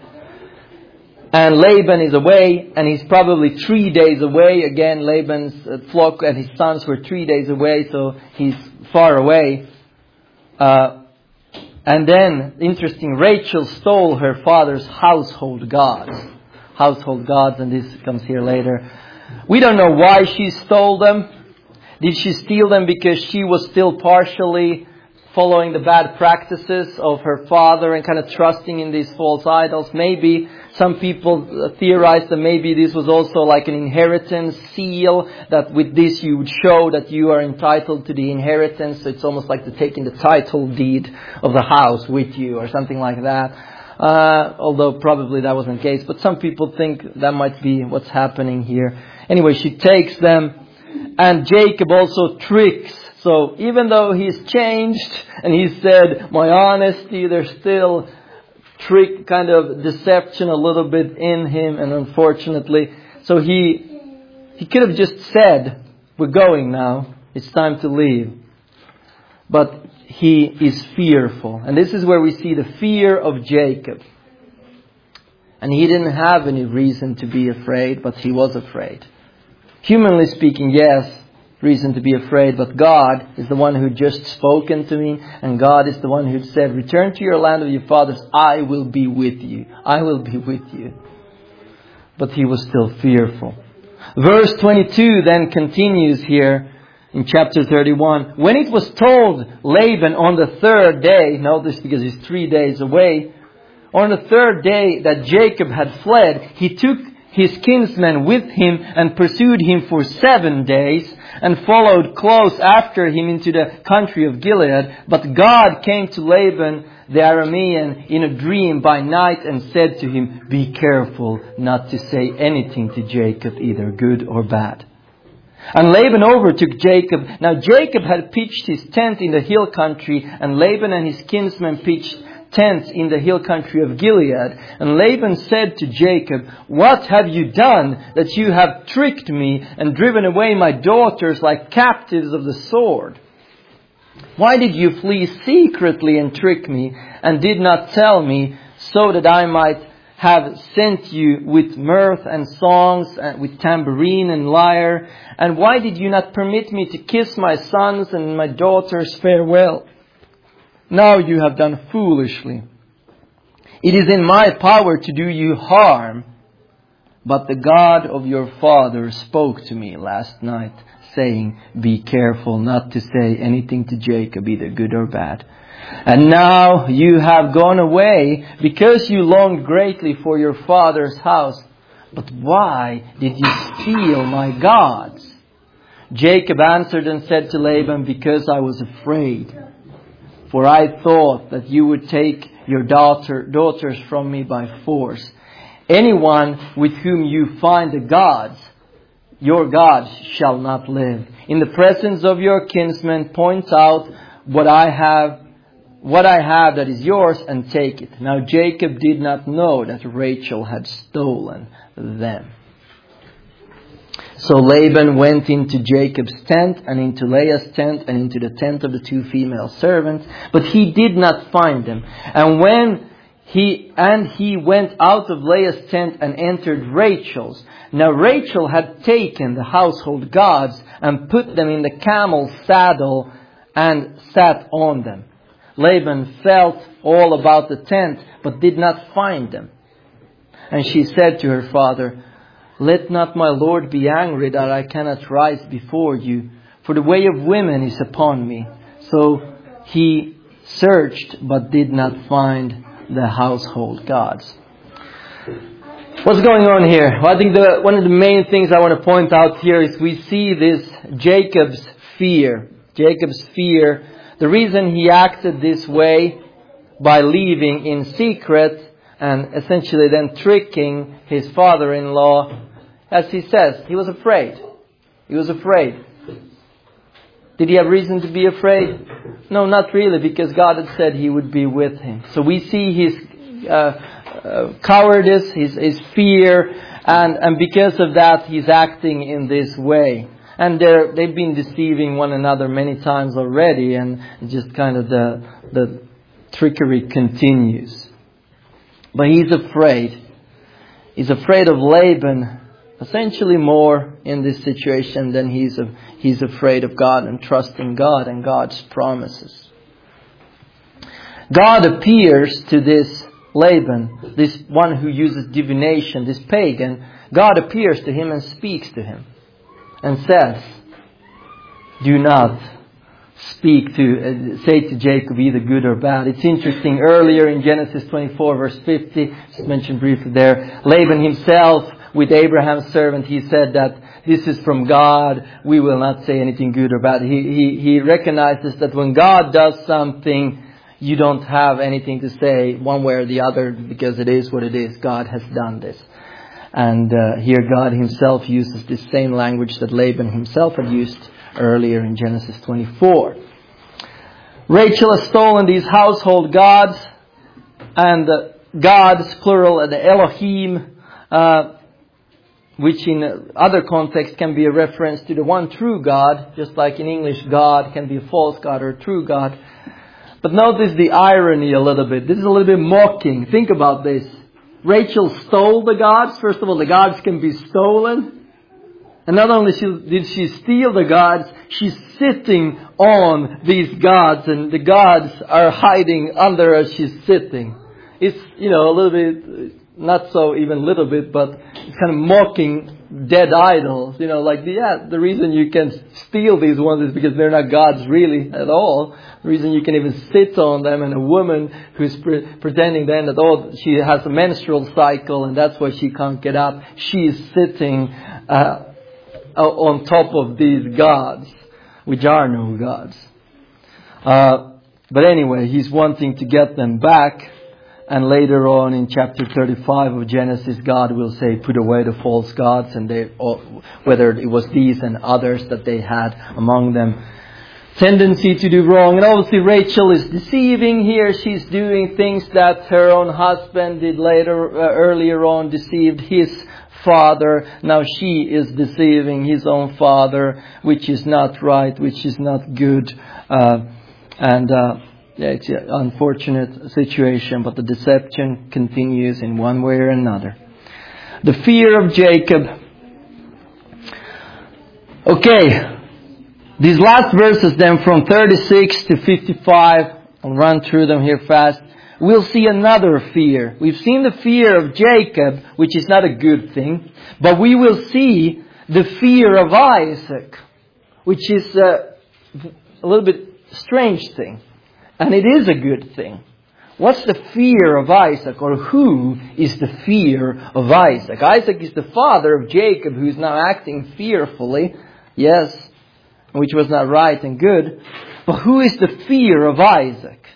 And Laban is away, and he's probably three days away. Again, Laban's flock and his sons were three days away, so he's far away. Uh, and then, interesting, Rachel stole her father's household gods. Household gods, and this comes here later. We don't know why she stole them. Did she steal them because she was still partially following the bad practices of her father and kind of trusting in these false idols? Maybe. Some people theorize that maybe this was also like an inheritance seal, that with this you would show that you are entitled to the inheritance. So it's almost like the taking the title deed of the house with you or something like that. Uh, although probably that wasn't the case. But some people think that might be what's happening here. Anyway, she takes them. And Jacob also tricks. So even though he's changed and he said, my honesty, there's still trick, kind of deception a little bit in him. And unfortunately, so he he could have just said, we're going now. It's time to leave. But he is fearful. And this is where we see the fear of Jacob. And he didn't have any reason to be afraid, but he was afraid. Humanly speaking, yes, reason to be afraid, but God is the one who just spoken to me, and God is the one who said, return to your land of your fathers, I will be with you. I will be with you. But he was still fearful. Verse twenty-two then continues here in chapter thirty-one. When it was told Laban on the third day, notice because he's three days away, on the third day that Jacob had fled, he took his kinsmen with him and pursued him for seven days and followed close after him into the country of Gilead. But God came to Laban the Aramean in a dream by night and said to him, be careful not to say anything to Jacob, either good or bad. And Laban overtook Jacob. Now Jacob had pitched his tent in the hill country, and Laban and his kinsmen pitched tents in the hill country of Gilead. And Laban said to Jacob, what have you done that you have tricked me and driven away my daughters like captives of the sword? Why did you flee secretly and trick me and did not tell me, so that I might have sent you with mirth and songs, and with tambourine and lyre? And why did you not permit me to kiss my sons and my daughters farewell? Now you have done foolishly. It is in my power to do you harm, but the God of your father spoke to me last night, saying, be careful not to say anything to Jacob, either good or bad. And now you have gone away because you longed greatly for your father's house. But why did you steal my gods? Jacob answered and said to Laban, because I was afraid. For I thought that you would take your daughter, daughters from me by force. anyone with whom you find the gods, your gods shall not live. In the presence of your kinsmen, point out what I have, what I have that is yours, and take it. Now Jacob did not know that Rachel had stolen them. So Laban went into Jacob's tent and into Leah's tent and into the tent of the two female servants, but he did not find them. And when he and he went out of Leah's tent and entered Rachel's. Now Rachel had taken the household gods and put them in the camel's saddle and sat on them. Laban felt all about the tent, but did not find them. And she said to her father, "Let not my lord be angry that I cannot rise before you, for the way of women is upon me." So he searched, but did not find the household gods. What's going on here? Well, I think the, one of the main things I want to point out here is we see this Jacob's fear. Jacob's fear. The reason he acted this way by leaving in secret and essentially then tricking his father-in-law, as he says, he was afraid. He was afraid. Did he have reason to be afraid? No, not really, because God had said He would be with him. So we see his uh, uh, cowardice, his, his fear, and, and because of that, he's acting in this way. And they're, they've been deceiving one another many times already, and just kind of the, the trickery continues. But he's afraid. He's afraid of Laban, essentially more in this situation than he's a, he's afraid of God and trusting God and God's promises. God appears to this Laban, this one who uses divination, this pagan. God appears to him and speaks to him and says, "Do not speak to, uh, say to Jacob either good or bad." It's interesting, earlier in Genesis twenty-four verse fifty, just mentioned briefly there, Laban himself, with Abraham's servant, he said that this is from God. We will not say anything good or bad. He, he, he recognizes that when God does something, you don't have anything to say one way or the other because it is what it is. God has done this. And uh, here God himself uses this same language that Laban himself had used earlier in Genesis twenty-four. Rachel has stolen these household gods, and uh, gods, plural, the Elohim, uh, which in other contexts can be a reference to the one true God, just like in English God can be a false God or a true God. But notice the irony a little bit. This is a little bit mocking. Think about this. Rachel stole the gods. First of all, the gods can be stolen. And not only did she steal the gods, she's sitting on these gods, and the gods are hiding under her as she's sitting. It's, you know, a little bit, not so even little bit, but it's kind of mocking dead idols. You know, like, the, yeah, the reason you can steal these ones is because they're not gods really at all. The reason you can even sit on them, and a woman who's pre- pretending then that, oh, she has a menstrual cycle and that's why she can't get up. She is sitting uh, on top of these gods, which are no gods. Uh, but anyway, he's wanting to get them back. And later on in chapter thirty-five of Genesis, God will say, put away the false gods, and they, whether it was these and others that they had among them, tendency to do wrong. And obviously Rachel is deceiving here. She's doing things that her own husband did later, uh, earlier on, deceived his father. Now she is deceiving his own father, which is not right, which is not good. Uh, and, uh, Yeah, it's an unfortunate situation, but the deception continues in one way or another. The fear of Jacob. Okay, these last verses then from thirty-six to fifty-five, I'll run through them here fast. We'll see another fear. We've seen the fear of Jacob, which is not a good thing, but we will see the fear of Isaac, which is a, a little bit strange thing. And it is a good thing. What's the fear of Isaac, or who is the fear of Isaac? Isaac is the father of Jacob, who is now acting fearfully, yes, which was not right and good. But who is the fear of Isaac?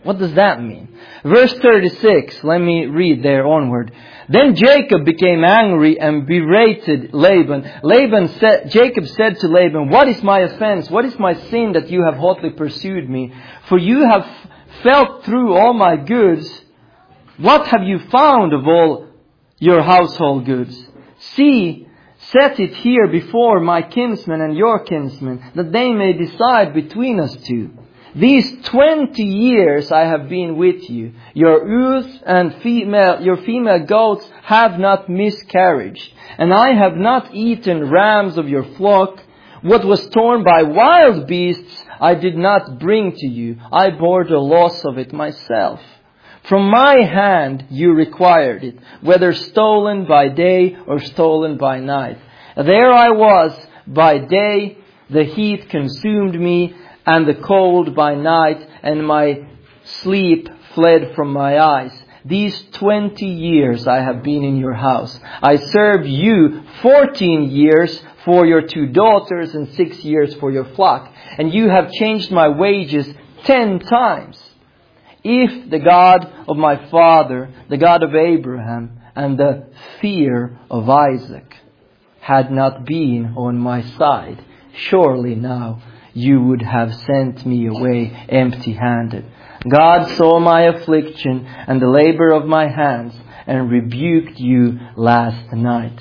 What does that mean? Verse thirty-six, let me read there onward. Then Jacob became angry and berated Laban. Laban said, Jacob said to Laban, "What is my offense? What is my sin that you have hotly pursued me? For you have felt through all my goods. What have you found of all your household goods? See, set it here before my kinsmen and your kinsmen, that they may decide between us two. These twenty years I have been with you. Your ewes and female, your female goats have not miscarried, and I have not eaten rams of your flock. What was torn by wild beasts I did not bring to you. I bore the loss of it myself. From my hand you required it, whether stolen by day or stolen by night. There I was by day, the heat consumed me, and the cold by night, and my sleep fled from my eyes. These twenty years I have been in your house. I served you fourteen years for your two daughters and six years for your flock. And you have changed my wages ten times. If the God of my father, the God of Abraham, and the fear of Isaac had not been on my side, surely now you would have sent me away empty-handed. God saw my affliction and the labor of my hands and rebuked you last night."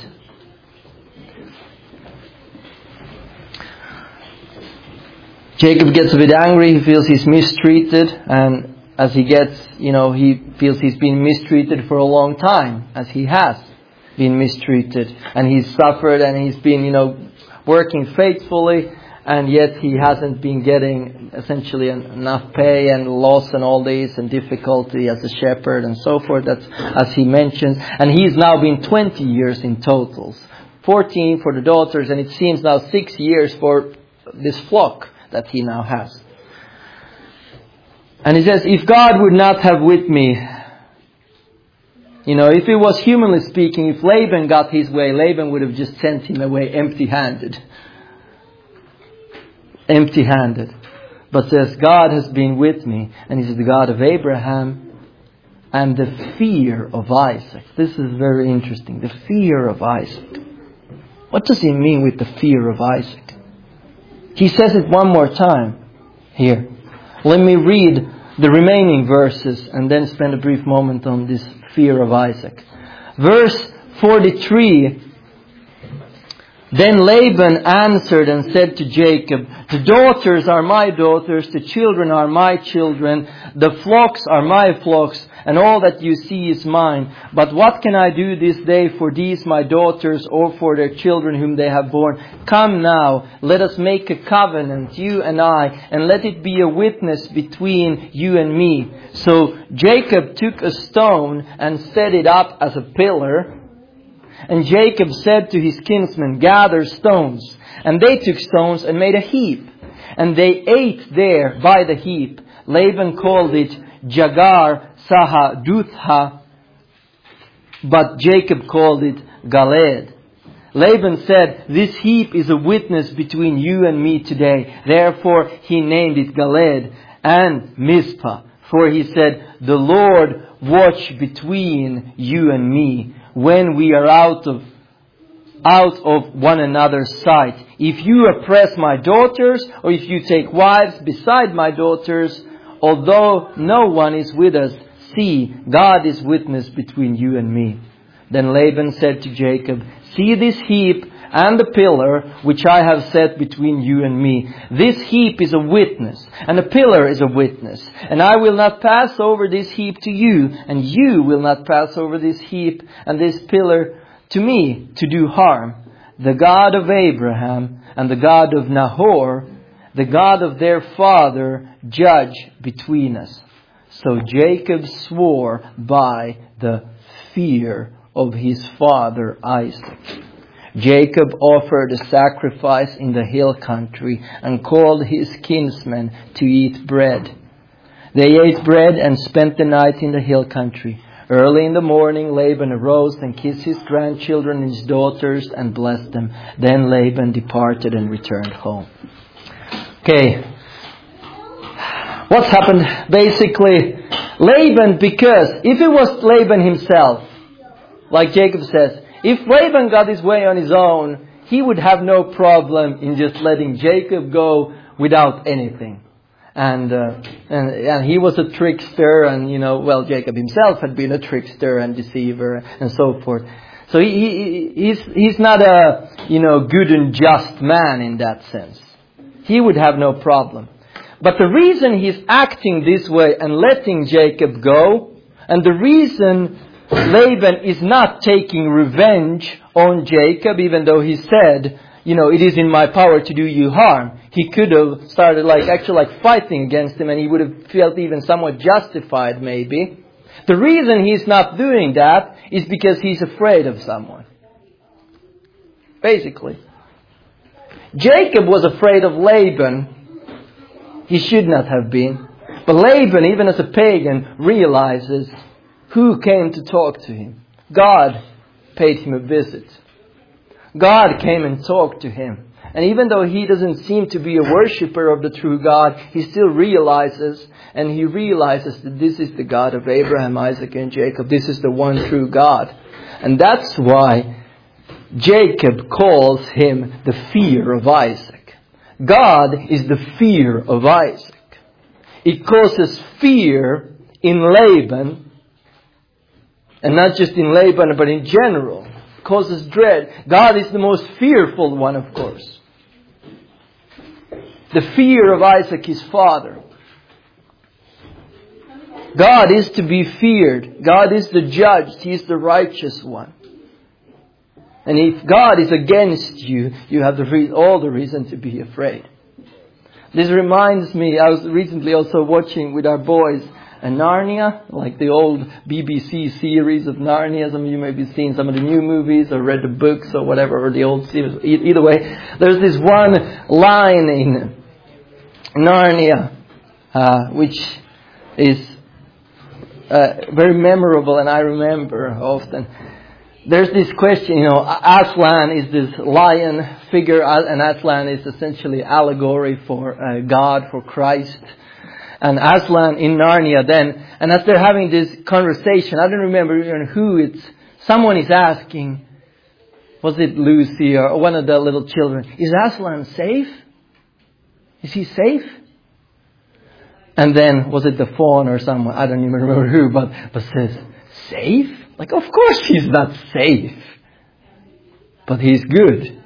Jacob gets a bit angry. He feels he's mistreated, and as he gets, you know, he feels he's been mistreated for a long time, as he has been mistreated, and he's suffered, and he's been, you know, working faithfully. And yet he hasn't been getting essentially enough pay, and loss and all these, and difficulty as a shepherd and so forth. That's as he mentions. And he's now been twenty years in totals. fourteen for the daughters, and it seems now six years for this flock that he now has. And he says, if God would not have with me, you know, if it was humanly speaking, if Laban got his way, Laban would have just sent him away empty-handed. Empty-handed. But says, God has been with me, and He's the God of Abraham and the fear of Isaac. This is very interesting. The fear of Isaac. What does he mean with the fear of Isaac? He says it one more time here. Let me read the remaining verses and then spend a brief moment on this fear of Isaac. Verse forty-three. Then Laban answered and said to Jacob, the daughters are my daughters, the children are my children, the flocks are my flocks, and all that you see is mine. But what can I do this day for these my daughters or for their children whom they have borne? Come now, let us make a covenant, you and I, and let it be a witness between you and me. So Jacob took a stone and set it up as a pillar. And Jacob said to his kinsmen, gather stones. And they took stones and made a heap. And they ate there by the heap. Laban called it Jagar Sahadutha, but Jacob called it Galed. Laban said, this heap is a witness between you and me today. Therefore he named it Galed and Mizpah. For he said, the Lord watch between you and me when we are out of out of one another's sight. If you oppress my daughters, or if you take wives beside my daughters, although no one is with us, see, God is witness between you and me. Then Laban said to Jacob, see this heap and the pillar which I have set between you and me. This heap is a witness, and the pillar is a witness. And I will not pass over this heap to you, and you will not pass over this heap and this pillar to me to do harm. The God of Abraham and the God of Nahor, the God of their father, judge between us. So Jacob swore by the fear of his father Isaac. Jacob offered a sacrifice in the hill country and called his kinsmen to eat bread. They ate bread and spent the night in the hill country. Early in the morning, Laban arose and kissed his grandchildren and his daughters and blessed them. Then Laban departed and returned home. Okay. what's happened? Basically, Laban, because if it was Laban himself, like Jacob says, if Laban got his way on his own, he would have no problem in just letting Jacob go without anything. And, uh, and, and he was a trickster, and, you know, well, Jacob himself had been a trickster and deceiver and so forth. So he, he, he's, he's not a, you know, good and just man in that sense. He would have no problem. But the reason he's acting this way and letting Jacob go, and the reason Laban is not taking revenge on Jacob, even though he said, you know, it is in my power to do you harm. He could have started like, actually like fighting against him, and he would have felt even somewhat justified maybe. The reason he's not doing that is because he's afraid of someone. Basically. Jacob was afraid of Laban. He should not have been. But Laban, even as a pagan, realizes who came to talk to him. God paid him a visit. God came and talked to him. And even though he doesn't seem to be a worshipper of the true God, he still realizes, and he realizes that this is the God of Abraham, Isaac, and Jacob. This is the one true God. And that's why Jacob calls him the fear of Isaac. God is the fear of Isaac. It causes fear in Laban, and not just in Laban, but in general. It causes dread. God is the most fearful one, of course. The fear of Isaac, his father. God is to be feared. God is the judge. He is the righteous one. And if God is against you, you have the re- all the reason to be afraid. This reminds me, I was recently also watching with our boys a Narnia, like the old B B C series of Narnia. Some of you may be seeing some of the new movies or read the books or whatever, or the old series. Either way, there's this one line in Narnia, uh, which is uh, very memorable, and I remember often. There's this question, you know, Aslan is this lion figure, and Aslan is essentially allegory for uh, God, for Christ. And Aslan in Narnia then, and as they're having this conversation, I don't remember even who it's, someone is asking, was it Lucy or one of the little children, is Aslan safe? Is he safe? And then, was it the fawn or someone, I don't even remember who, but, but says, safe? Like, of course he's not safe. But he's good.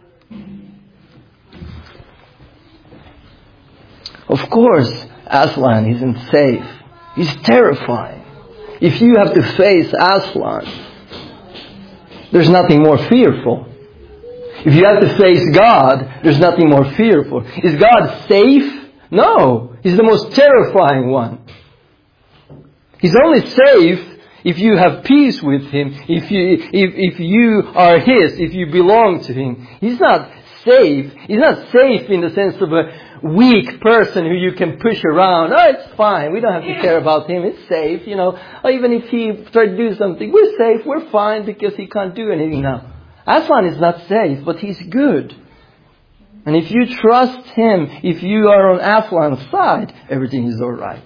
Of course, Aslan isn't safe. He's terrifying. If you have to face Aslan, there's nothing more fearful. If you have to face God, there's nothing more fearful. Is God safe? No. He's the most terrifying one. He's only safe if you have peace with Him, if you, if, if you are His, if you belong to Him. He's not safe. He's not safe in the sense of a weak person who you can push around. Oh, it's fine. We don't have to care about him. It's safe, you know. Or even if he tried to do something, we're safe. We're fine because he can't do anything now. Aslan is not safe, but he's good. And if you trust him, if you are on Aslan's side, everything is all right.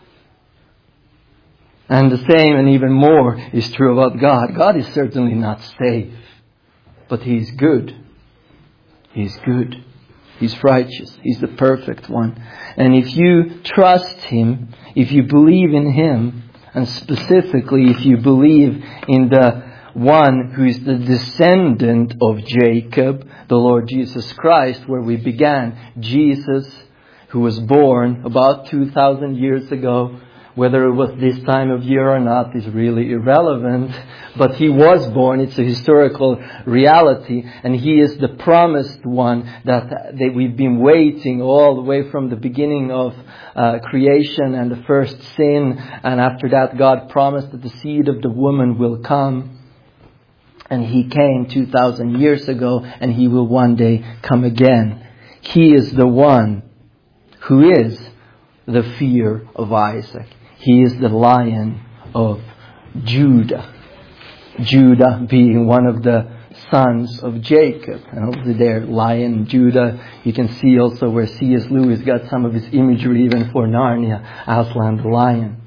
And the same and even more is true about God. God is certainly not safe, but He's good. He's good. He's righteous. He's the perfect one. And if you trust Him, if you believe in Him, and specifically if you believe in the one who is the descendant of Jacob, the Lord Jesus Christ, where we began, Jesus, who was born about two thousand years ago, whether it was this time of year or not is really irrelevant. But He was born. It's a historical reality. And He is the promised one that, that we've been waiting all the way from the beginning of uh, creation and the first sin. And after that, God promised that the seed of the woman will come. And He came two thousand years ago, and He will one day come again. He is the one who is the fear of Isaac. He is the Lion of Judah. Judah being one of the sons of Jacob. And obviously there, Lion, Judah. You can see also where C S Lewis got some of his imagery even for Narnia, Aslan the lion.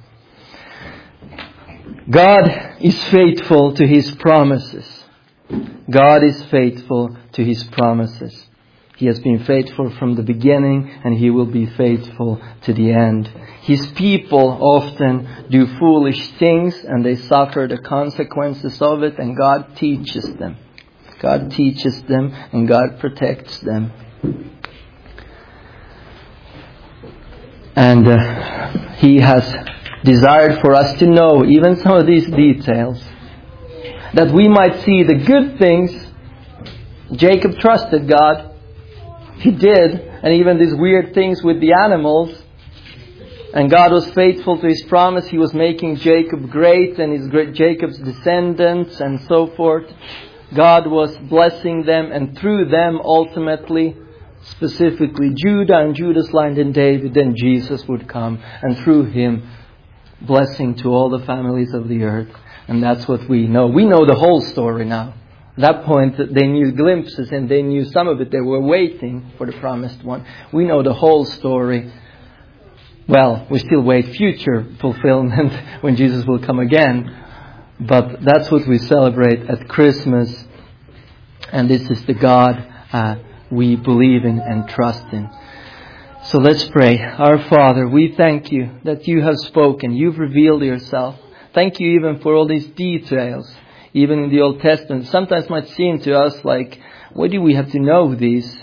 God is faithful to His promises. God is faithful to His promises. He has been faithful from the beginning, and He will be faithful to the end. His people often do foolish things, and they suffer the consequences of it, and God teaches them. God teaches them, and God protects them. And uh, He has desired for us to know even some of these details, that we might see the good things. Jacob trusted God. He did. And even these weird things with the animals. And God was faithful to His promise. He was making Jacob great and his great Jacob's descendants and so forth. God was blessing them, and through them ultimately, specifically Judah and Judah's line, then David, then Jesus would come. And through Him, blessing to all the families of the earth. And that's what we know. We know the whole story now. At that point, they knew glimpses, and they knew some of it. They were waiting for the promised one. We know the whole story. Well, we still wait future fulfillment when Jesus will come again. But that's what we celebrate at Christmas. And this is the God uh, we believe in and trust in. So let's pray. Our Father, we thank You that You have spoken. You've revealed Yourself. Thank You even for all these details. Even in the Old Testament, sometimes might seem to us like, why do we have to know these?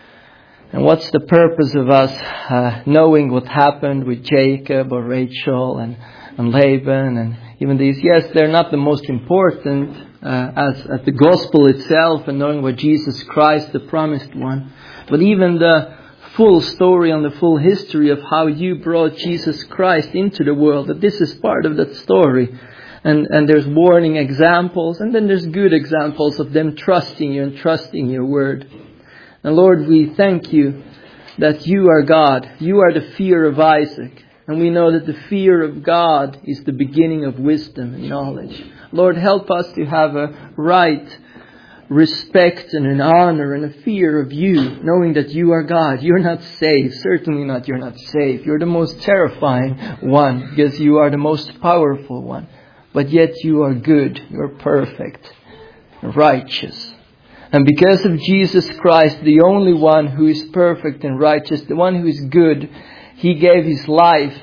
And what's the purpose of us uh, knowing what happened with Jacob or Rachel and, and Laban and even these? Yes, they're not the most important uh, as, as the gospel itself and knowing what Jesus Christ, the promised one. But even the full story and the full history of how You brought Jesus Christ into the world, that this is part of that story. And, and there's warning examples, and then there's good examples of them trusting You and trusting Your word. And Lord, we thank You that You are God. You are the fear of Isaac. And we know that the fear of God is the beginning of wisdom and knowledge. Lord, help us to have a right respect and an honor and a fear of You, knowing that You are God. You're not safe. Certainly not You're not safe. You're the most terrifying one, because You are the most powerful one. But yet You are good, You're perfect, righteous. And because of Jesus Christ, the only one who is perfect and righteous, the one who is good, He gave His life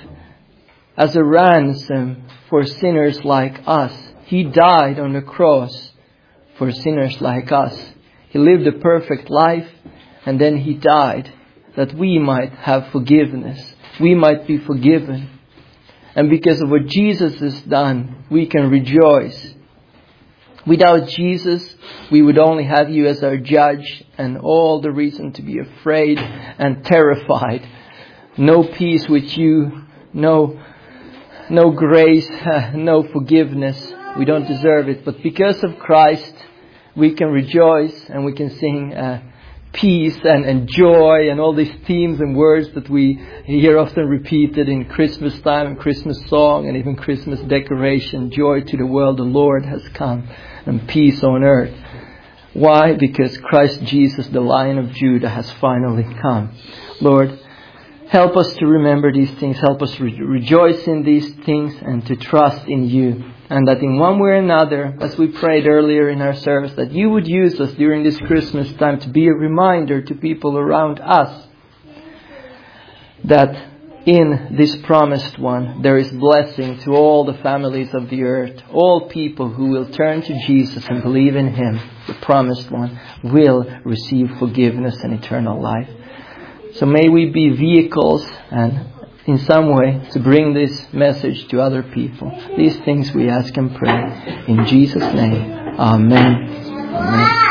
as a ransom for sinners like us. He died on the cross for sinners like us. He lived a perfect life, and then He died that we might have forgiveness. We might be forgiven. And because of what Jesus has done, we can rejoice. Without Jesus, we would only have You as our judge and all the reason to be afraid and terrified. No peace with You, no, no grace, no forgiveness. We don't deserve it. But because of Christ, we can rejoice and we can sing uh, peace and, and joy and all these themes and words that we hear often repeated in Christmas time and Christmas song and even Christmas decoration. Joy to the world, the Lord has come, and peace on earth. Why? Because Christ Jesus, the Lion of Judah, has finally come. Lord, help us to remember these things. Help us re- rejoice in these things and to trust in You. And that in one way or another, as we prayed earlier in our service, that You would use us during this Christmas time to be a reminder to people around us that in this promised one, there is blessing to all the families of the earth. All people who will turn to Jesus and believe in Him, the promised one, will receive forgiveness and eternal life. So may we be vehicles and in some way to bring this message to other people. These things we ask and pray in Jesus' name. Amen. Amen.